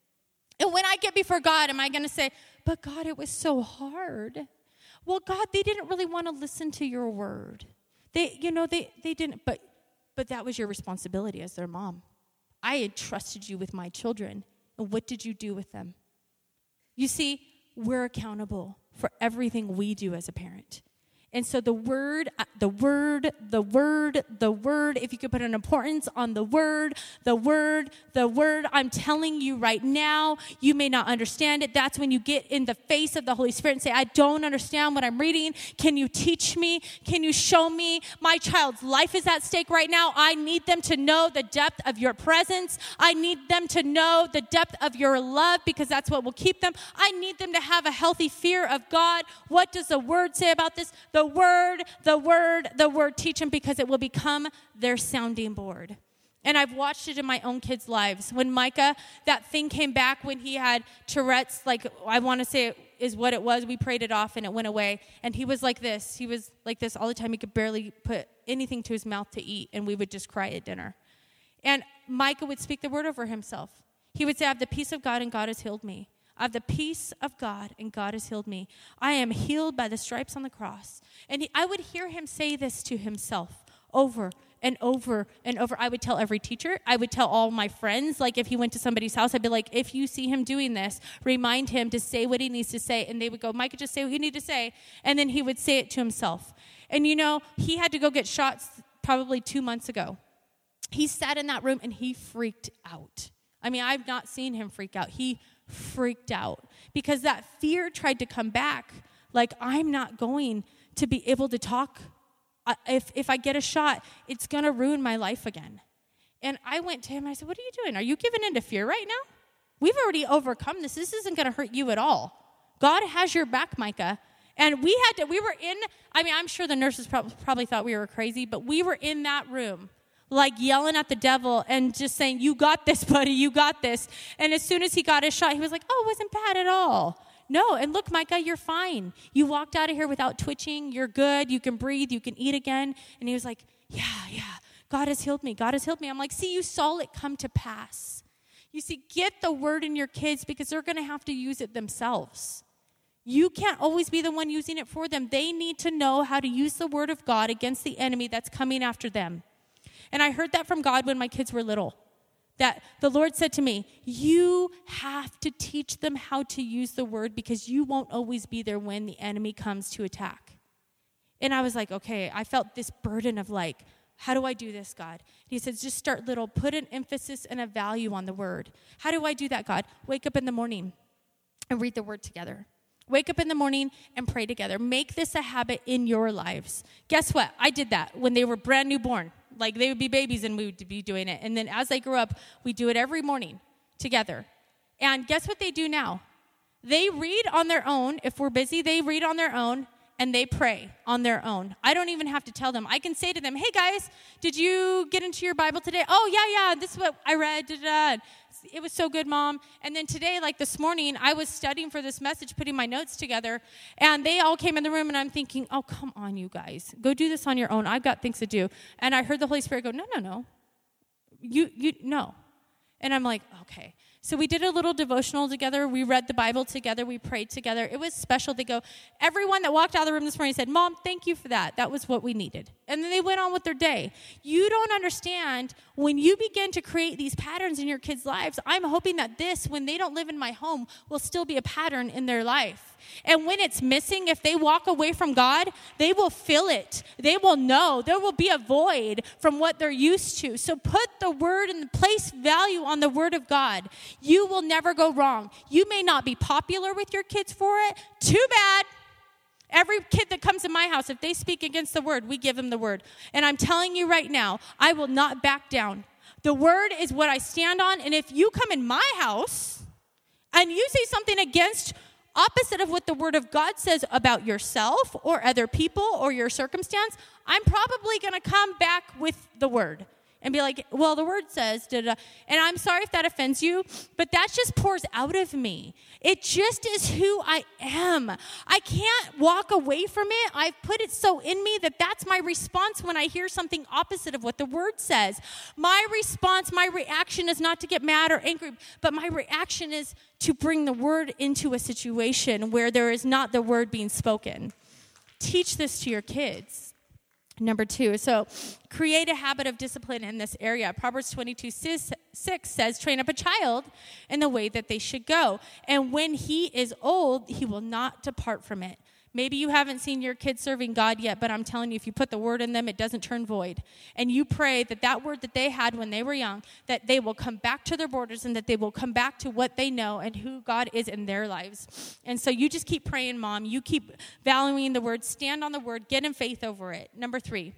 And when I get before God, am I going to say, but God, it was so hard. Well, God, they didn't really want to listen to your word. They, you know, they, they didn't, but, but that was your responsibility as their mom. I entrusted you with my children. And what did you do with them? You see, we're accountable for everything we do as a parent. And so the word, the word, the word, the word, if you could put an importance on the word, the word, the word, I'm telling you right now, you may not understand it. That's when you get in the face of the Holy Spirit and say, I don't understand what I'm reading. Can you teach me? Can you show me? My child's life is at stake right now. I need them to know the depth of your presence. I need them to know the depth of your love, because that's what will keep them. I need them to have a healthy fear of God. What does the word say about this? The word, the word, the word, teach them, because it will become their sounding board. And I've watched it in my own kids' lives. When Micah, that thing came back when he had Tourette's, like I want to say it is what it was. We prayed it off and it went away. And he was like this. He was like this all the time. He could barely put anything to his mouth to eat, and we would just cry at dinner. And Micah would speak the word over himself. He would say, I have the peace of God, and God has healed me. I have the peace of God, and God has healed me. I am healed by the stripes on the cross. And he, I would hear him say this to himself over and over and over. I would tell every teacher. I would tell all my friends. Like if he went to somebody's house, I'd be like, if you see him doing this, remind him to say what he needs to say. And they would go, Micah, just say what you need to say. And then he would say it to himself. And you know, he had to go get shots probably two months ago. He sat in that room and he freaked out. I mean, I've not seen him freak out. He freaked out because that fear tried to come back. Like, I'm not going to be able to talk. Uh, if if I get a shot, it's going to ruin my life again. And I went to him and I said, what are you doing? Are you giving in to fear right now? We've already overcome this. This isn't going to hurt you at all. God has your back, Micah. And we had to, we were in, I mean, I'm sure the nurses prob- probably thought we were crazy, but we were in that room, like yelling at the devil and just saying, you got this, buddy, you got this. And as soon as he got his shot, he was like, oh, it wasn't bad at all. No, and look, Micah, you're fine. You walked out of here without twitching. You're good. You can breathe. You can eat again. And he was like, yeah, yeah, God has healed me. God has healed me. I'm like, see, you saw it come to pass. You see, get the word in your kids because they're going to have to use it themselves. You can't always be the one using it for them. They need to know how to use the word of God against the enemy that's coming after them. And I heard that from God when my kids were little. That the Lord said to me, you have to teach them how to use the word because you won't always be there when the enemy comes to attack. And I was like, okay, I felt this burden of like, how do I do this, God? He says, just start little. Put an emphasis and a value on the word. How do I do that, God? Wake up in the morning and read the word together. Wake up in the morning and pray together. Make this a habit in your lives. Guess what? I did that when they were brand new born. Like they would be babies and we would be doing it. And then as they grew up, we do it every morning together. And guess what they do now? They read on their own. If we're busy, they read on their own and they pray on their own. I don't even have to tell them. I can say to them, hey guys, did you get into your Bible today? Oh, yeah, yeah, this is what I read. Da, da, da. It was so good, Mom. And then today, like this morning, I was studying for this message, putting my notes together, and they all came in the room, and I'm thinking, oh, come on, you guys. Go do this on your own. I've got things to do. And I heard the Holy Spirit go, no, no, no. You, you, no. And I'm like, okay. So we did a little devotional together. We read the Bible together. We prayed together. It was special. They go, everyone that walked out of the room this morning said, Mom, thank you for that. That was what we needed. And then they went on with their day. You don't understand when you begin to create these patterns in your kids' lives. I'm hoping that this, when they don't live in my home, will still be a pattern in their life. And when it's missing, if they walk away from God, they will feel it. They will know. There will be a void from what they're used to. So put the word and place value on the word of God. You will never go wrong. You may not be popular with your kids for it. Too bad. Every kid that comes to my house, if they speak against the word, we give them the word. And I'm telling you right now, I will not back down. The word is what I stand on. And if you come in my house and you say something against opposite of what the word of God says about yourself or other people or your circumstance, I'm probably going to come back with the word and be like, well, the word says, da, da. And I'm sorry if that offends you, but that just pours out of me. It just is who I am. I can't walk away from it. I've put it so in me that that's my response when I hear something opposite of what the word says. My response, my reaction is not to get mad or angry, but my reaction is to bring the word into a situation where there is not the word being spoken. Teach this to your kids. Number two, so create a habit of discipline in this area. Proverbs twenty-two six says, train up a child in the way that they should go. And when he is old, he will not depart from it. Maybe you haven't seen your kids serving God yet, but I'm telling you, if you put the word in them, it doesn't turn void. And you pray that that word that they had when they were young, that they will come back to their borders and that they will come back to what they know and who God is in their lives. And so you just keep praying, Mom. You keep valuing the word. Stand on the word. Get in faith over it. Number three,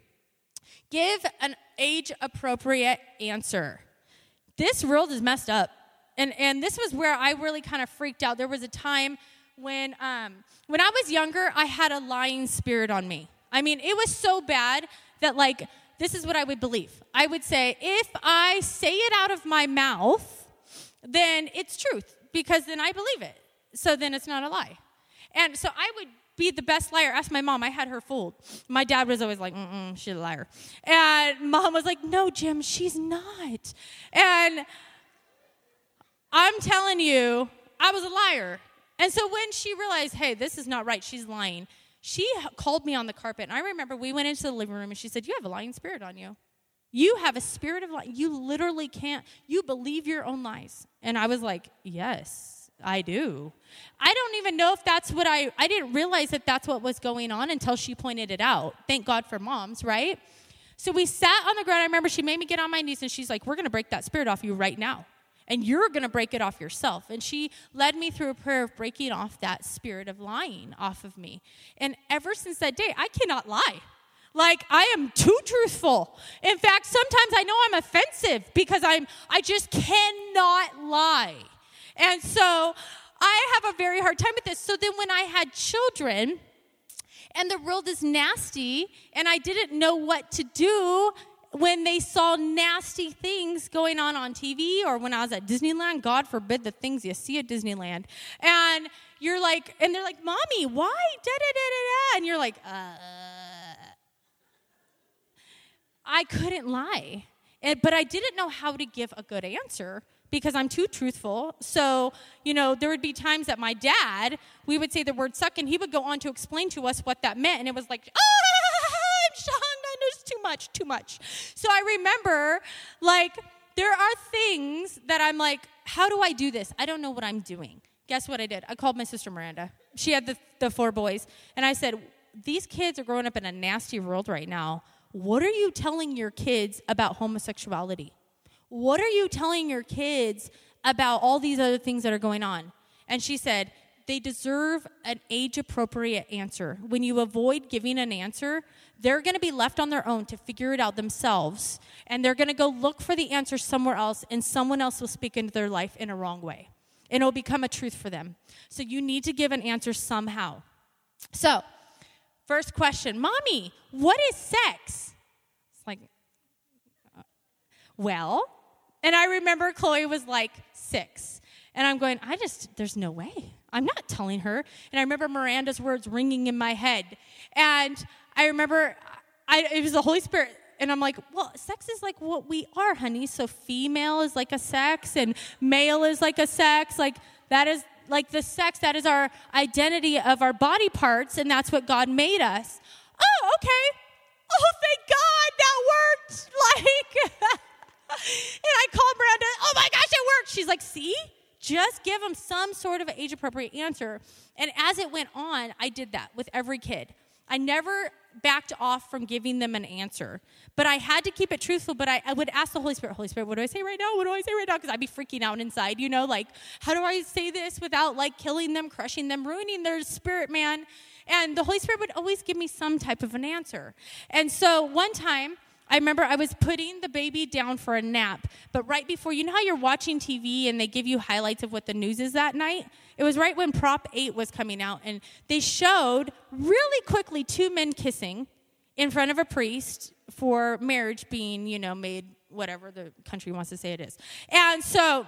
give an age-appropriate answer. This world is messed up. And, and this was where I really kind of freaked out. There was a time When um, when I was younger, I had a lying spirit on me. I mean, it was so bad that, like, this is what I would believe. I would say, if I say it out of my mouth, then it's truth, because then I believe it. So then it's not a lie. And so I would be the best liar. Ask my mom. I had her fooled. My dad was always like, mm-mm, she's a liar. And Mom was like, no, Jim, she's not. And I'm telling you, I was a liar. And so when she realized, hey, this is not right, she's lying, she called me on the carpet. And I remember we went into the living room and she said, you have a lying spirit on you. You have a spirit of lying. You literally can't, you believe your own lies. And I was like, yes, I do. I don't even know if that's what I, I didn't realize that that's what was going on until she pointed it out. Thank God for moms, right? So we sat on the ground. I remember she made me get on my knees and she's like, we're going to break that spirit off you right now. And you're going to break it off yourself. And she led me through a prayer of breaking off that spirit of lying off of me. And ever since that day, I cannot lie. Like, I am too truthful. In fact, sometimes I know I'm offensive because I'm, I just cannot lie. And so I have a very hard time with this. So then when I had children and the world is nasty and I didn't know what to do, when they saw nasty things going on on T V, or when I was at Disneyland, God forbid the things you see at Disneyland. And you're like, and they're like, Mommy, why? Da, da, da, da, da. And you're like, uh. I couldn't lie. And, but I didn't know how to give a good answer because I'm too truthful. So, you know, there would be times that my dad, we would say the word suck, and he would go on to explain to us what that meant. And it was like, ah, I'm shocked. There's too much, too much. So I remember, like, there are things that I'm like, how do I do this? I don't know what I'm doing. Guess what I did? I called my sister Miranda. She had the, the four boys. And I said, these kids are growing up in a nasty world right now. What are you telling your kids about homosexuality? What are you telling your kids about all these other things that are going on? And she said, they deserve an age-appropriate answer. When you avoid giving an answer, they're going to be left on their own to figure it out themselves, and they're going to go look for the answer somewhere else, and someone else will speak into their life in a wrong way. And it'll become a truth for them. So you need to give an answer somehow. So, first question, Mommy, what is sex? It's like, uh, well, and I remember Chloe was like six. And I'm going, I just, there's no way. I'm not telling her. And I remember Miranda's words ringing in my head. And I remember, I, it was the Holy Spirit. And I'm like, well, sex is like what we are, honey. So female is like a sex, and male is like a sex. Like, that is like the sex, that is our identity of our body parts, and that's what God made us. Oh, okay. Oh, thank God, that worked. Like, and I called Miranda, oh my gosh, it worked. She's like, see? Just give them some sort of age-appropriate answer. And as it went on, I did that with every kid. I never backed off from giving them an answer. But I had to keep it truthful, but I, I would ask the Holy Spirit, Holy Spirit, what do I say right now? What do I say right now? Because I'd be freaking out inside, you know, like, how do I say this without, like, killing them, crushing them, ruining their spirit, man? And the Holy Spirit would always give me some type of an answer. And so one time, I remember I was putting the baby down for a nap, but right before, you know how you're watching T V and they give you highlights of what the news is that night? It was right when Prop eight was coming out, and they showed really quickly two men kissing in front of a priest for marriage being, you know, made whatever the country wants to say it is. And so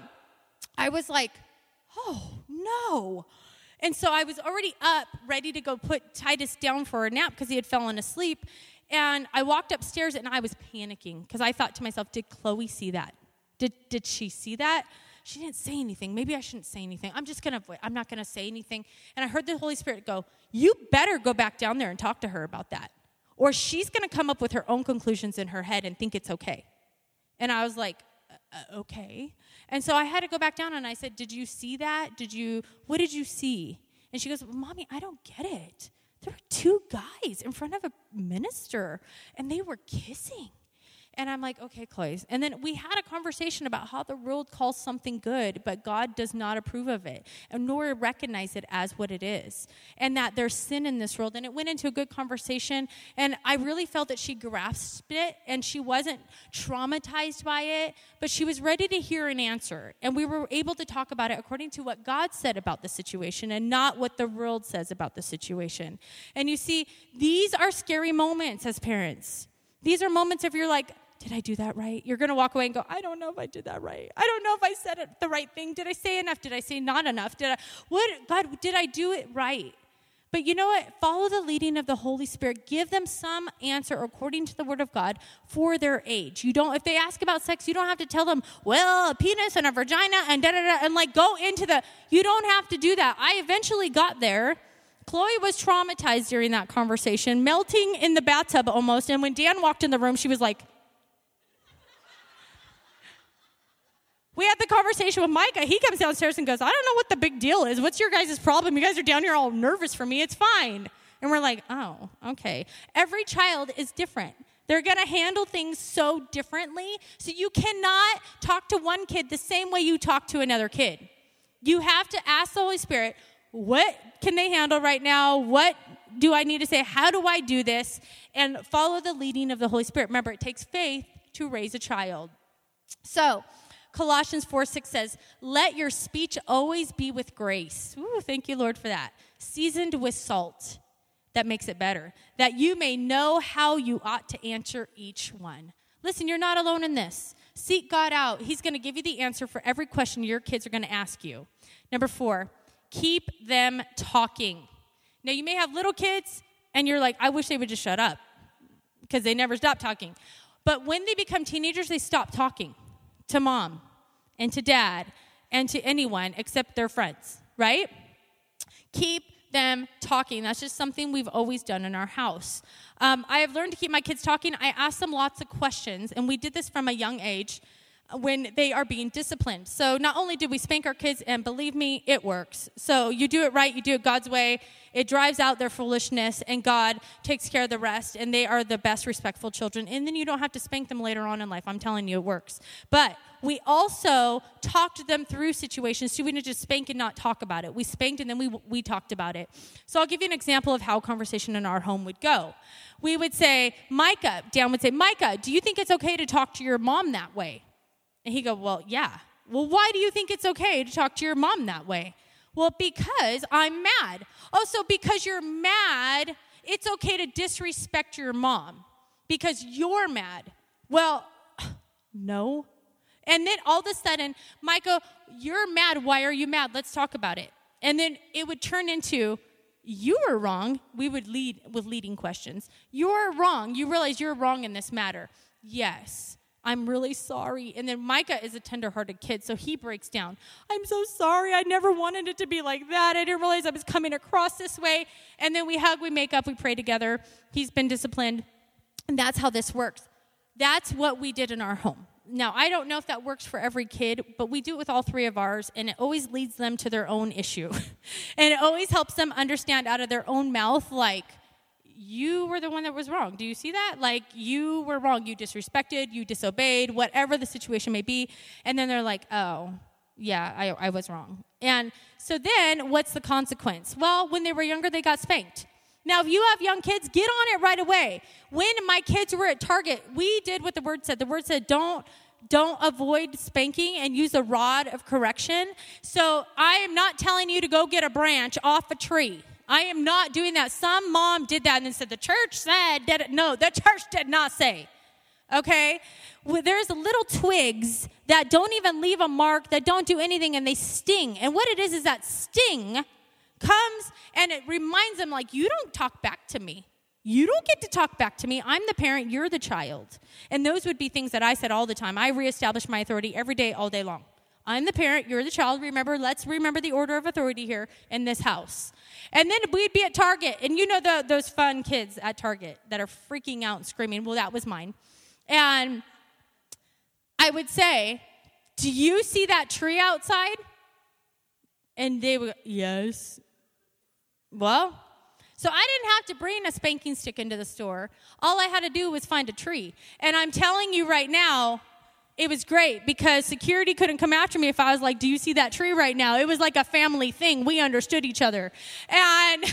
I was like, oh, no. And so I was already up, ready to go put Titus down for a nap because he had fallen asleep. And I walked upstairs, and I was panicking because I thought to myself, did Chloe see that? Did did she see that? She didn't say anything. Maybe I shouldn't say anything. I'm just going to avoid. I'm not going to say anything. And I heard the Holy Spirit go, you better go back down there and talk to her about that, or she's going to come up with her own conclusions in her head and think it's okay. And I was like, uh, okay. And so I had to go back down, and I said, did you see that? Did you, what did you see? And she goes, well, Mommy, I don't get it. There were two guys in front of a minister, and they were kissing. And I'm like, okay, Chloe. And then we had a conversation about how the world calls something good, but God does not approve of it, and nor recognize it as what it is, and that there's sin in this world. And it went into a good conversation, and I really felt that she grasped it, and she wasn't traumatized by it, but she was ready to hear an answer. And we were able to talk about it according to what God said about the situation and not what the world says about the situation. And you see, these are scary moments as parents. These are moments of you're like, did I do that right? You're going to walk away and go, I don't know if I did that right. I don't know if I said it, the right thing. Did I say enough? Did I say not enough? Did I, what, God, did I do it right? But you know what? Follow the leading of the Holy Spirit. Give them some answer according to the Word of God for their age. You don't, if they ask about sex, you don't have to tell them, well, a penis and a vagina and da da da, and like go into the, you don't have to do that. I eventually got there. Chloe was traumatized during that conversation, melting in the bathtub almost. And when Dan walked in the room, she was like, we had the conversation with Micah. He comes downstairs and goes, I don't know what the big deal is. What's your guys' problem? You guys are down here all nervous for me. It's fine. And we're like, oh, okay. Every child is different. They're going to handle things so differently. So you cannot talk to one kid the same way you talk to another kid. You have to ask the Holy Spirit, what can they handle right now? What do I need to say? How do I do this? And follow the leading of the Holy Spirit. Remember, it takes faith to raise a child. So Colossians four six says, let your speech always be with grace. Ooh, thank you, Lord, for that. Seasoned with salt. That makes it better. That you may know how you ought to answer each one. Listen, you're not alone in this. Seek God out. He's going to give you the answer for every question your kids are going to ask you. Number four, keep them talking. Now, you may have little kids, and you're like, I wish they would just shut up because they never stop talking. But when they become teenagers, they stop talking to mom and to dad and to anyone except their friends, right? Keep them talking. That's just something we've always done in our house. Um, I have learned to keep my kids talking. I ask them lots of questions, and we did this from a young age when they are being disciplined. So not only did we spank our kids, and believe me, it works. So you do it right, you do it God's way, it drives out their foolishness, and God takes care of the rest, and they are the best respectful children. And then you don't have to spank them later on in life. I'm telling you, it works. But we also talked them through situations, so we didn't just spank and not talk about it. We spanked, and then we we talked about it. So I'll give you an example of how a conversation in our home would go. We would say, Micah, Dan would say, Micah, do you think it's okay to talk to your mom that way? And he'd go, well, yeah. Well, why do you think it's okay to talk to your mom that way? Well, because I'm mad. Oh, so because you're mad, it's okay to disrespect your mom because you're mad. Well, no. And then all of a sudden, Micah, you're mad. Why are you mad? Let's talk about it. And then it would turn into, you were wrong. We would lead with leading questions. You're wrong. You realize you're wrong in this matter. Yes. I'm really sorry. And then Micah is a tender-hearted kid, so he breaks down. I'm so sorry. I never wanted it to be like that. I didn't realize I was coming across this way. And then we hug, we make up, we pray together. He's been disciplined. And that's how this works. That's what we did in our home. Now, I don't know if that works for every kid, but we do it with all three of ours, and it always leads them to their own issue. And it always helps them understand out of their own mouth, like, you were the one that was wrong. Do you see that? Like, you were wrong. You disrespected, you disobeyed, whatever the situation may be. And then they're like, oh, yeah, I, I was wrong. And so then what's the consequence? Well, when they were younger, they got spanked. Now, if you have young kids, get on it right away. When my kids were at Target, we did what the word said. The word said, don't Don't avoid spanking and use a rod of correction. So I am not telling you to go get a branch off a tree. I am not doing that. Some mom did that and then said, the church said, did it? No, the church did not say. Okay? Well, there's little twigs that don't even leave a mark, that don't do anything, and they sting. And what it is is that sting comes and it reminds them, like, you don't talk back to me. You don't get to talk back to me. I'm the parent. You're the child. And those would be things that I said all the time. I reestablish my authority every day, all day long. I'm the parent. You're the child. Remember, let's remember the order of authority here in this house. And then we'd be at Target. And you know the, those fun kids at Target that are freaking out and screaming. Well, that was mine. And I would say, do you see that tree outside? And they would go, yes. Well, so I didn't have to bring a spanking stick into the store. All I had to do was find a tree. And I'm telling you right now, it was great because security couldn't come after me if I was like, do you see that tree right now? It was like a family thing. We understood each other. And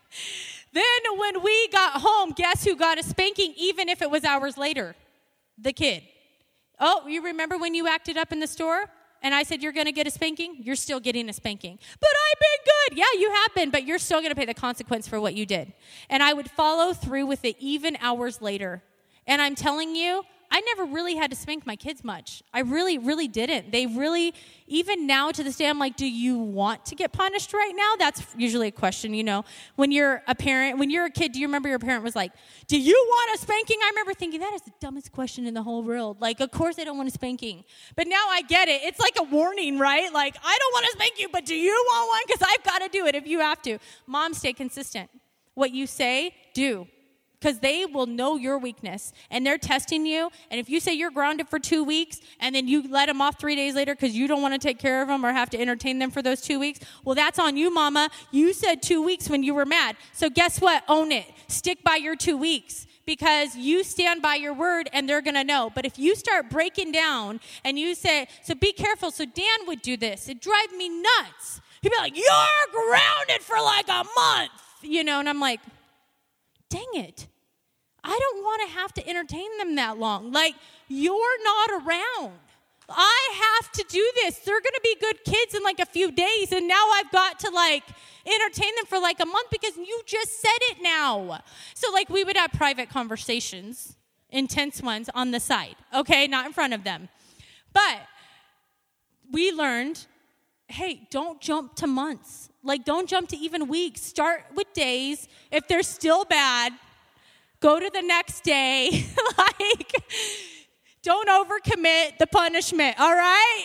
then when we got home, guess who got a spanking, even if it was hours later? The kid. Oh, you remember when you acted up in the store? And I said, you're going to get a spanking? You're still getting a spanking. But I've been good. Yeah, you have been, but you're still going to pay the consequence for what you did. And I would follow through with it even hours later. And I'm telling you, I never really had to spank my kids much. I really, really didn't. They really, even now to this day, I'm like, do you want to get punished right now? That's usually a question, you know. When you're a parent, when you're a kid, do you remember your parent was like, do you want a spanking? I remember thinking, that is the dumbest question in the whole world. Like, of course I don't want a spanking. But now I get it. It's like a warning, right? Like, I don't want to spank you, but do you want one? Because I've got to do it if you have to. Mom, stay consistent. What you say, do. Because they will know your weakness, and they're testing you. And if you say you're grounded for two weeks, and then you let them off three days later because you don't want to take care of them or have to entertain them for those two weeks, well, that's on you, mama. You said two weeks when you were mad. So guess what? Own it. Stick by your two weeks because you stand by your word, and they're going to know. But if you start breaking down, and you say, so be careful. So Dan would do this. It'd drive me nuts. He'd be like, you're grounded for like a month. You know, and I'm like, dang it. I don't want to have to entertain them that long. Like, you're not around. I have to do this. They're going to be good kids in like a few days, and now I've got to like entertain them for like a month because you just said it now. So like we would have private conversations intense ones on the side, okay? Not in front of them. But we learned, hey, don't jump to months. Like, don't jump to even weeks. Start with days. If they're still bad, go to the next day. Like, don't overcommit the punishment, all right?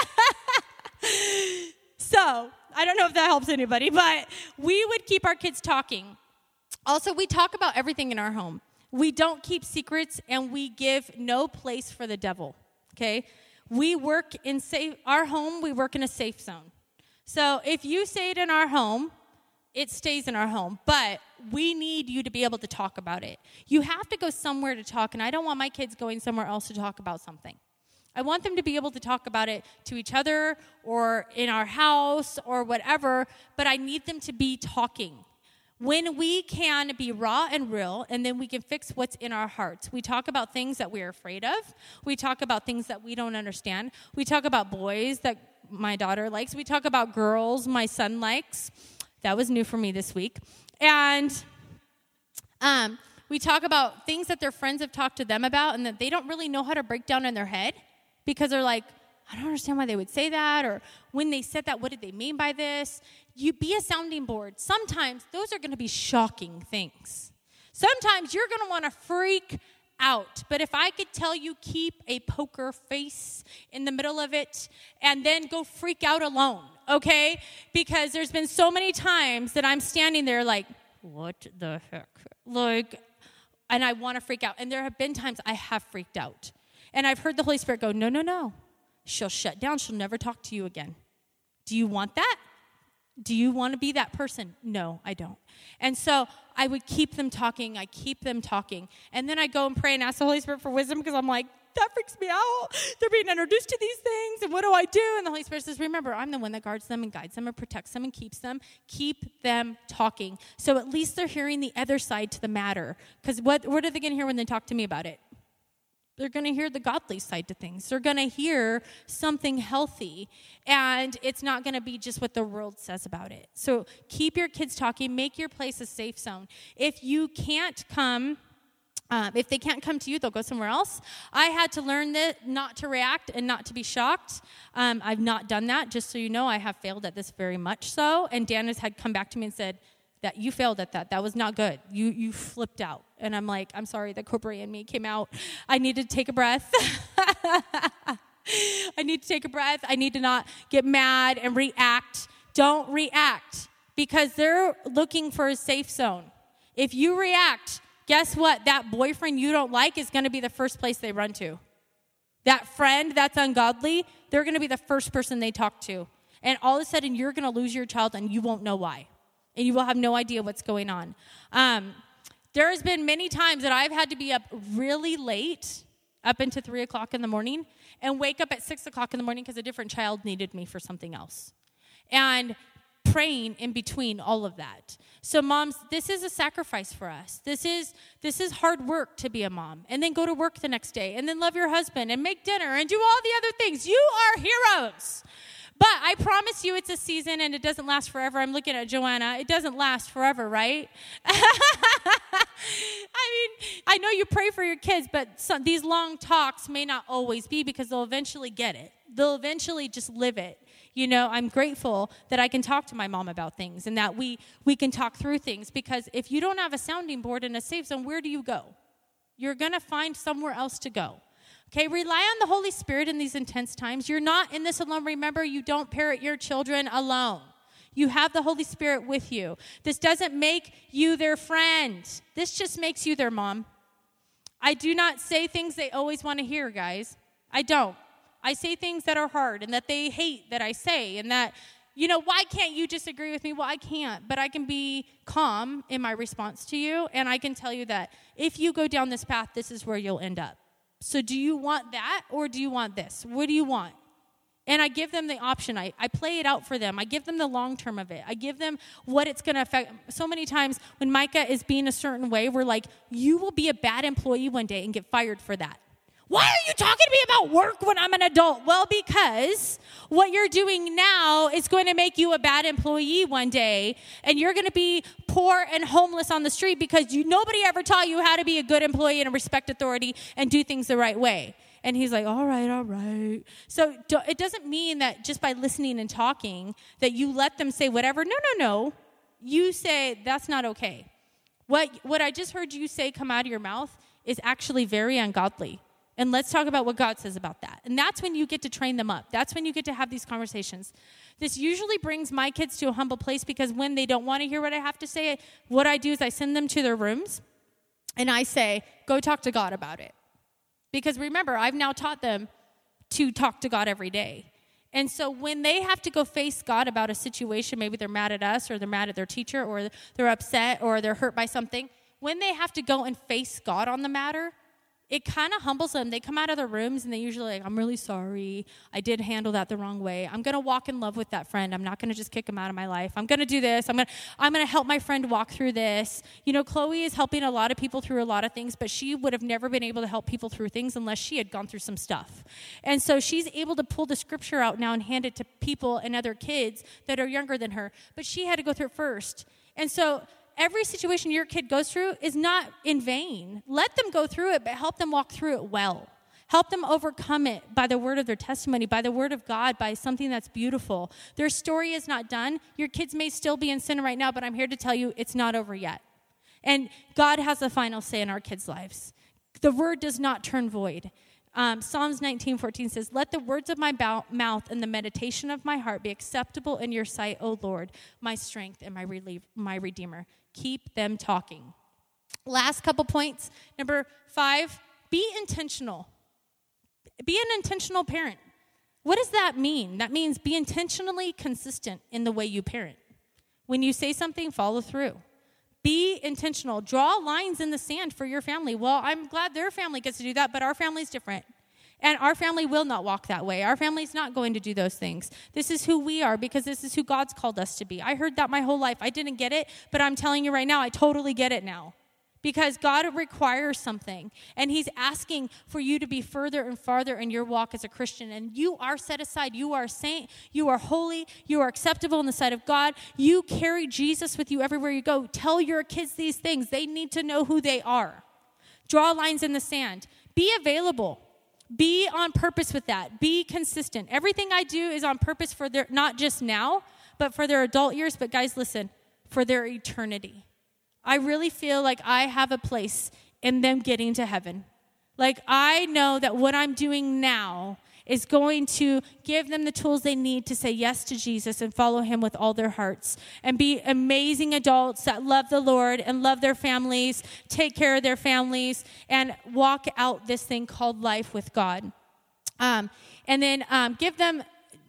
So, I don't know if that helps anybody, but we would keep our kids talking. Also, we talk about everything in our home. We don't keep secrets, and we give no place for the devil, okay? We work in safe, our home, we work in a safe zone. So if you say it in our home, it stays in our home. But we need you to be able to talk about it. You have to go somewhere to talk, and I don't want my kids going somewhere else to talk about something. I want them to be able to talk about it to each other or in our house or whatever, but I need them to be talking. When we can be raw and real, and then we can fix what's in our hearts. We talk about things that we're afraid of. We talk about things that we don't understand. We talk about boys that my daughter likes. We talk about girls my son likes. That was new for me this week. And um, we talk about things that their friends have talked to them about and that they don't really know how to break down in their head because they're like, I don't understand why they would say that, or when they said that, what did they mean by this? You be a sounding board. Sometimes those are going to be shocking things. Sometimes you're going to want to freak out. But if I could tell you, keep a poker face in the middle of it and then go freak out alone, okay? Because there's been so many times that I'm standing there like, what the heck? Like, and I want to freak out. And there have been times I have freaked out. And I've heard the Holy Spirit go, no, no, no. She'll shut down. She'll never talk to you again. Do you want that? Do you want to be that person? No, I don't. And so I would keep them talking. I keep them talking. And then I go and pray and ask the Holy Spirit for wisdom because I'm like, that freaks me out. They're being introduced to these things, and what do I do? And the Holy Spirit says, remember, I'm the one that guards them and guides them and protects them and keeps them. Keep them talking. So at least they're hearing the other side to the matter. Because what, what are they going to hear when they talk to me about it? They're going to hear the godly side to things. They're going to hear something healthy, and it's not going to be just what the world says about it. So keep your kids talking. Make your place a safe zone. If you can't come, um, if they can't come to you, they'll go somewhere else. I had to learn that not to react and not to be shocked. Um, I've not done that. Just so you know, I have failed at this very much so. And Dan has had come back to me and said, that you failed at that. That was not good. You you flipped out. And I'm like, I'm sorry, the Cobra in me came out. I need to take a breath. I need to take a breath. I need to not get mad and react. Don't react because they're looking for a safe zone. If you react, guess what? That boyfriend you don't like is going to be the first place they run to. That friend that's ungodly, they're going to be the first person they talk to. And all of a sudden, you're going to lose your child and you won't know why. And you will have no idea what's going on. Um, there has been many times that I've had to be up really late, up into three o'clock in the morning, and wake up at six o'clock in the morning because a different child needed me for something else. And praying in between all of that. So moms, this is a sacrifice for us. This is this is hard work to be a mom. And then go to work the next day, and then love your husband, and make dinner, and do all the other things. You are heroes. But I promise you it's a season and it doesn't last forever. I'm looking at Joanna. It doesn't last forever, right? I mean, I know you pray for your kids, but some, these long talks may not always be because they'll eventually get it. They'll eventually just live it. You know, I'm grateful that I can talk to my mom about things and that we, we can talk through things because if you don't have a sounding board and a safe zone, where do you go? You're going to find somewhere else to go. Okay, rely on the Holy Spirit in these intense times. You're not in this alone. Remember, you don't parent your children alone. You have the Holy Spirit with you. This doesn't make you their friend. This just makes you their mom. I do not say things they always want to hear, guys. I don't. I say things that are hard and that they hate that I say and that, you know, why can't you just agree with me? Well, I can't, but I can be calm in my response to you, and I can tell you that if you go down this path, this is where you'll end up. So do you want that or do you want this? What do you want? And I give them the option. I, I play it out for them. I give them the long term of it. I give them what it's going to affect. So many times when Micah is being a certain way, we're like, you will be a bad employee one day and get fired for that. Why are you talking to me about work when I'm an adult? Well, because what you're doing now is going to make you a bad employee one day, and you're going to be poor and homeless on the street because you, nobody ever taught you how to be a good employee and respect authority and do things the right way. And he's like, all right, all right. So do, it doesn't mean that just by listening and talking that you let them say whatever. No, no, no. You say, that's not okay. What, what I just heard you say come out of your mouth is actually very ungodly. And let's talk about what God says about that. And that's when you get to train them up. That's when you get to have these conversations. This usually brings my kids to a humble place because when they don't want to hear what I have to say, what I do is I send them to their rooms and I say, go talk to God about it. Because remember, I've now taught them to talk to God every day. And so when they have to go face God about a situation, maybe they're mad at us or they're mad at their teacher or they're upset or they're hurt by something, when they have to go and face God on the matter, it kind of humbles them. They come out of their rooms and they usually like, I'm really sorry. I did handle that the wrong way. I'm going to walk in love with that friend. I'm not going to just kick him out of my life. I'm going to do this. I'm going to I'm going to help my friend walk through this. You know, Chloe is helping a lot of people through a lot of things, but she would have never been able to help people through things unless she had gone through some stuff. And so she's able to pull the scripture out now and hand it to people and other kids that are younger than her. But she had to go through it first. And so every situation your kid goes through is not in vain. Let them go through it, but help them walk through it well. Help them overcome it by the word of their testimony, by the word of God, by something that's beautiful. Their story is not done. Your kids may still be in sin right now, but I'm here to tell you it's not over yet. And God has the final say in our kids' lives. The word does not turn void. Um, Psalms nineteen fourteen says, let the words of my bow- mouth and the meditation of my heart be acceptable in your sight, O Lord, my strength and my, relief- my redeemer. Keep them talking. Last couple points. Number five, be intentional. Be an intentional parent. What does that mean? That means be intentionally consistent in the way you parent. When you say something, follow through. Be intentional. Draw lines in the sand for your family. Well, I'm glad their family gets to do that, but our family's different. And our family will not walk that way. Our family's not going to do those things. This is who we are because this is who God's called us to be. I heard that my whole life. I didn't get it, but I'm telling you right now, I totally get it now. Because God requires something, and he's asking for you to be further and farther in your walk as a Christian. And you are set aside. You are a saint. You are holy. You are acceptable in the sight of God. You carry Jesus with you everywhere you go. Tell your kids these things. They need to know who they are. Draw lines in the sand. Be available. Be on purpose with that. Be consistent. Everything I do is on purpose for their, not just now, but for their adult years. But guys, listen, for their eternity. I really feel like I have a place in them getting to heaven. Like I know that what I'm doing now is going to give them the tools they need to say yes to Jesus and follow him with all their hearts and be amazing adults that love the Lord and love their families, take care of their families, and walk out this thing called life with God. Um, and then um, give them,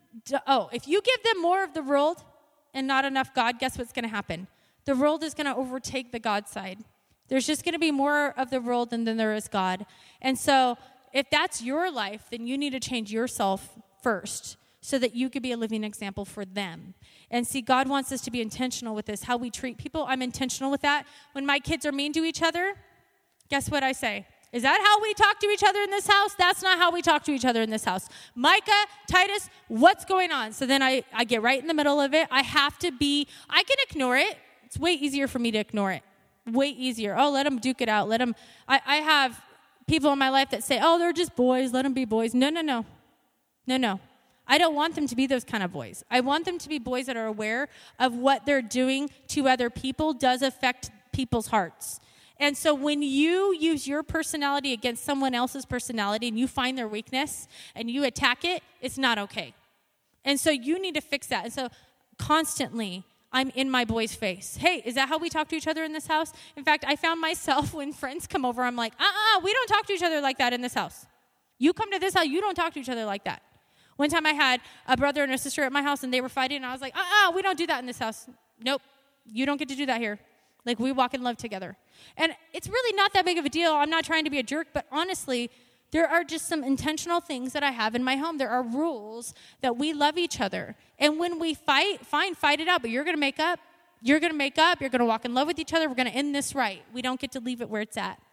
oh, if you give them more of the world and not enough God, guess what's going to happen? The world is going to overtake the God side. There's just going to be more of the world than, than there is God. And so if that's your life, then you need to change yourself first so that you could be a living example for them. And see, God wants us to be intentional with this, how we treat people. I'm intentional with that. When my kids are mean to each other, guess what I say? Is that how we talk to each other in this house? That's not how we talk to each other in this house. Micah, Titus, what's going on? So then I, I get right in the middle of it. I have to be, I can ignore it. It's way easier for me to ignore it. Way easier. Oh, let them duke it out. Let them. I, I have people in my life that say, oh, they're just boys. Let them be boys. No, no, no. No, no. I don't want them to be those kind of boys. I want them to be boys that are aware of what they're doing to other people does affect people's hearts. And so when you use your personality against someone else's personality and you find their weakness and you attack it, it's not okay. And so you need to fix that. And so constantly, I'm in my boy's face. Hey, is that how we talk to each other in this house? In fact, I found myself when friends come over, I'm like, uh-uh, we don't talk to each other like that in this house. You come to this house, you don't talk to each other like that. One time I had a brother and a sister at my house, and they were fighting, and I was like, uh-uh, we don't do that in this house. Nope, you don't get to do that here. Like, we walk in love together. And it's really not that big of a deal. I'm not trying to be a jerk, but honestly, there are just some intentional things that I have in my home. There are rules that we love each other. And when we fight, fine, fight it out. But you're going to make up. You're going to make up. You're going to walk in love with each other. We're going to end this right. We don't get to leave it where it's at.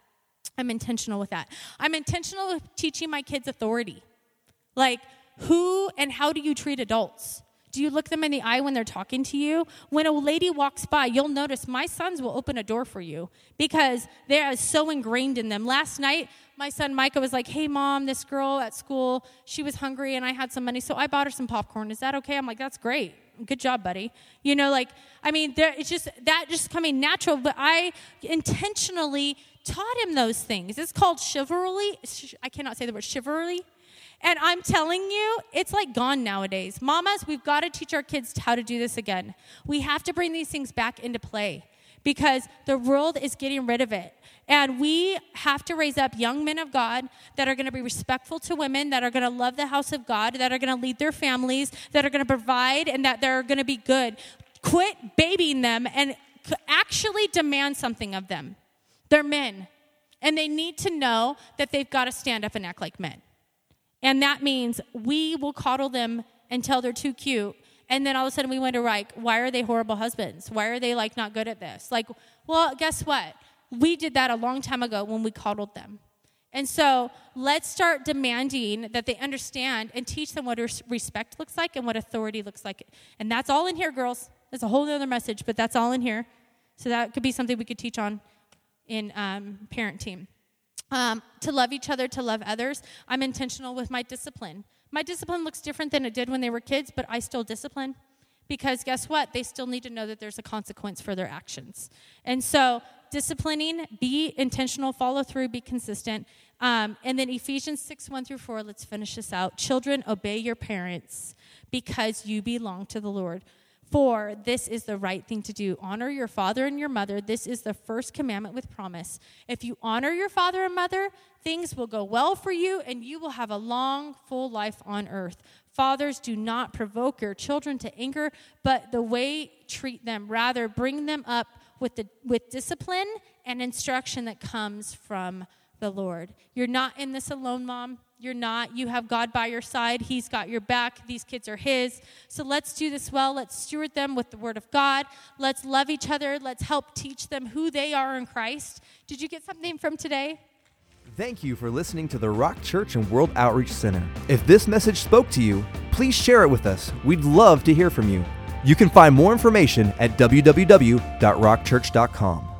I'm intentional with that. I'm intentional with teaching my kids authority. Like, who and how do you treat adults? Do you look them in the eye when they're talking to you? When a lady walks by, you'll notice my sons will open a door for you because they are so ingrained in them. Last night, my son Micah was like, hey, Mom, this girl at school, she was hungry and I had some money, so I bought her some popcorn. Is that okay? I'm like, that's great. Good job, buddy. You know, like, I mean, there, it's just, that just coming natural, but I intentionally taught him those things. It's called chivalry. I cannot say the word chivalry. And I'm telling you, it's like gone nowadays. Mamas, we've got to teach our kids how to do this again. We have to bring these things back into play because the world is getting rid of it. And we have to raise up young men of God that are going to be respectful to women, that are going to love the house of God, that are going to lead their families, that are going to provide, and that they're going to be good. Quit babying them and actually demand something of them. They're men, and they need to know that they've got to stand up and act like men. And that means we will coddle them until they're too cute. And then all of a sudden we wonder, like, why are they horrible husbands? Why are they, like, not good at this? Like, well, guess what? We did that a long time ago when we coddled them. And so let's start demanding that they understand and teach them what respect looks like and what authority looks like. And that's all in here, girls. That's a whole other message, but that's all in here. So that could be something we could teach on in um, parent team. Um, to love each other, to love others. I'm intentional with my discipline. My discipline looks different than it did when they were kids, but I still discipline because guess what? They still need to know that there's a consequence for their actions. And so disciplining, be intentional, follow through, be consistent. Um, and then Ephesians six, one through four, let's finish this out. Children, obey your parents because you belong to the Lord. For this is the right thing to do. Honor your father and your mother. This is the first commandment with promise. If you honor your father and mother, things will go well for you, and you will have a long, full life on earth. Fathers, do not provoke your children to anger, but the way treat them. Rather, bring them up with the with discipline and instruction that comes from the Lord. You're not in this alone, Mom. You're not. You have God by your side. He's got your back. These kids are his. So let's do this well. Let's steward them with the word of God. Let's love each other. Let's help teach them who they are in Christ. Did you get something from today? Thank you for listening to the Rock Church and World Outreach Center. If this message spoke to you, please share it with us. We'd love to hear from you. You can find more information at w w w dot rock church dot com.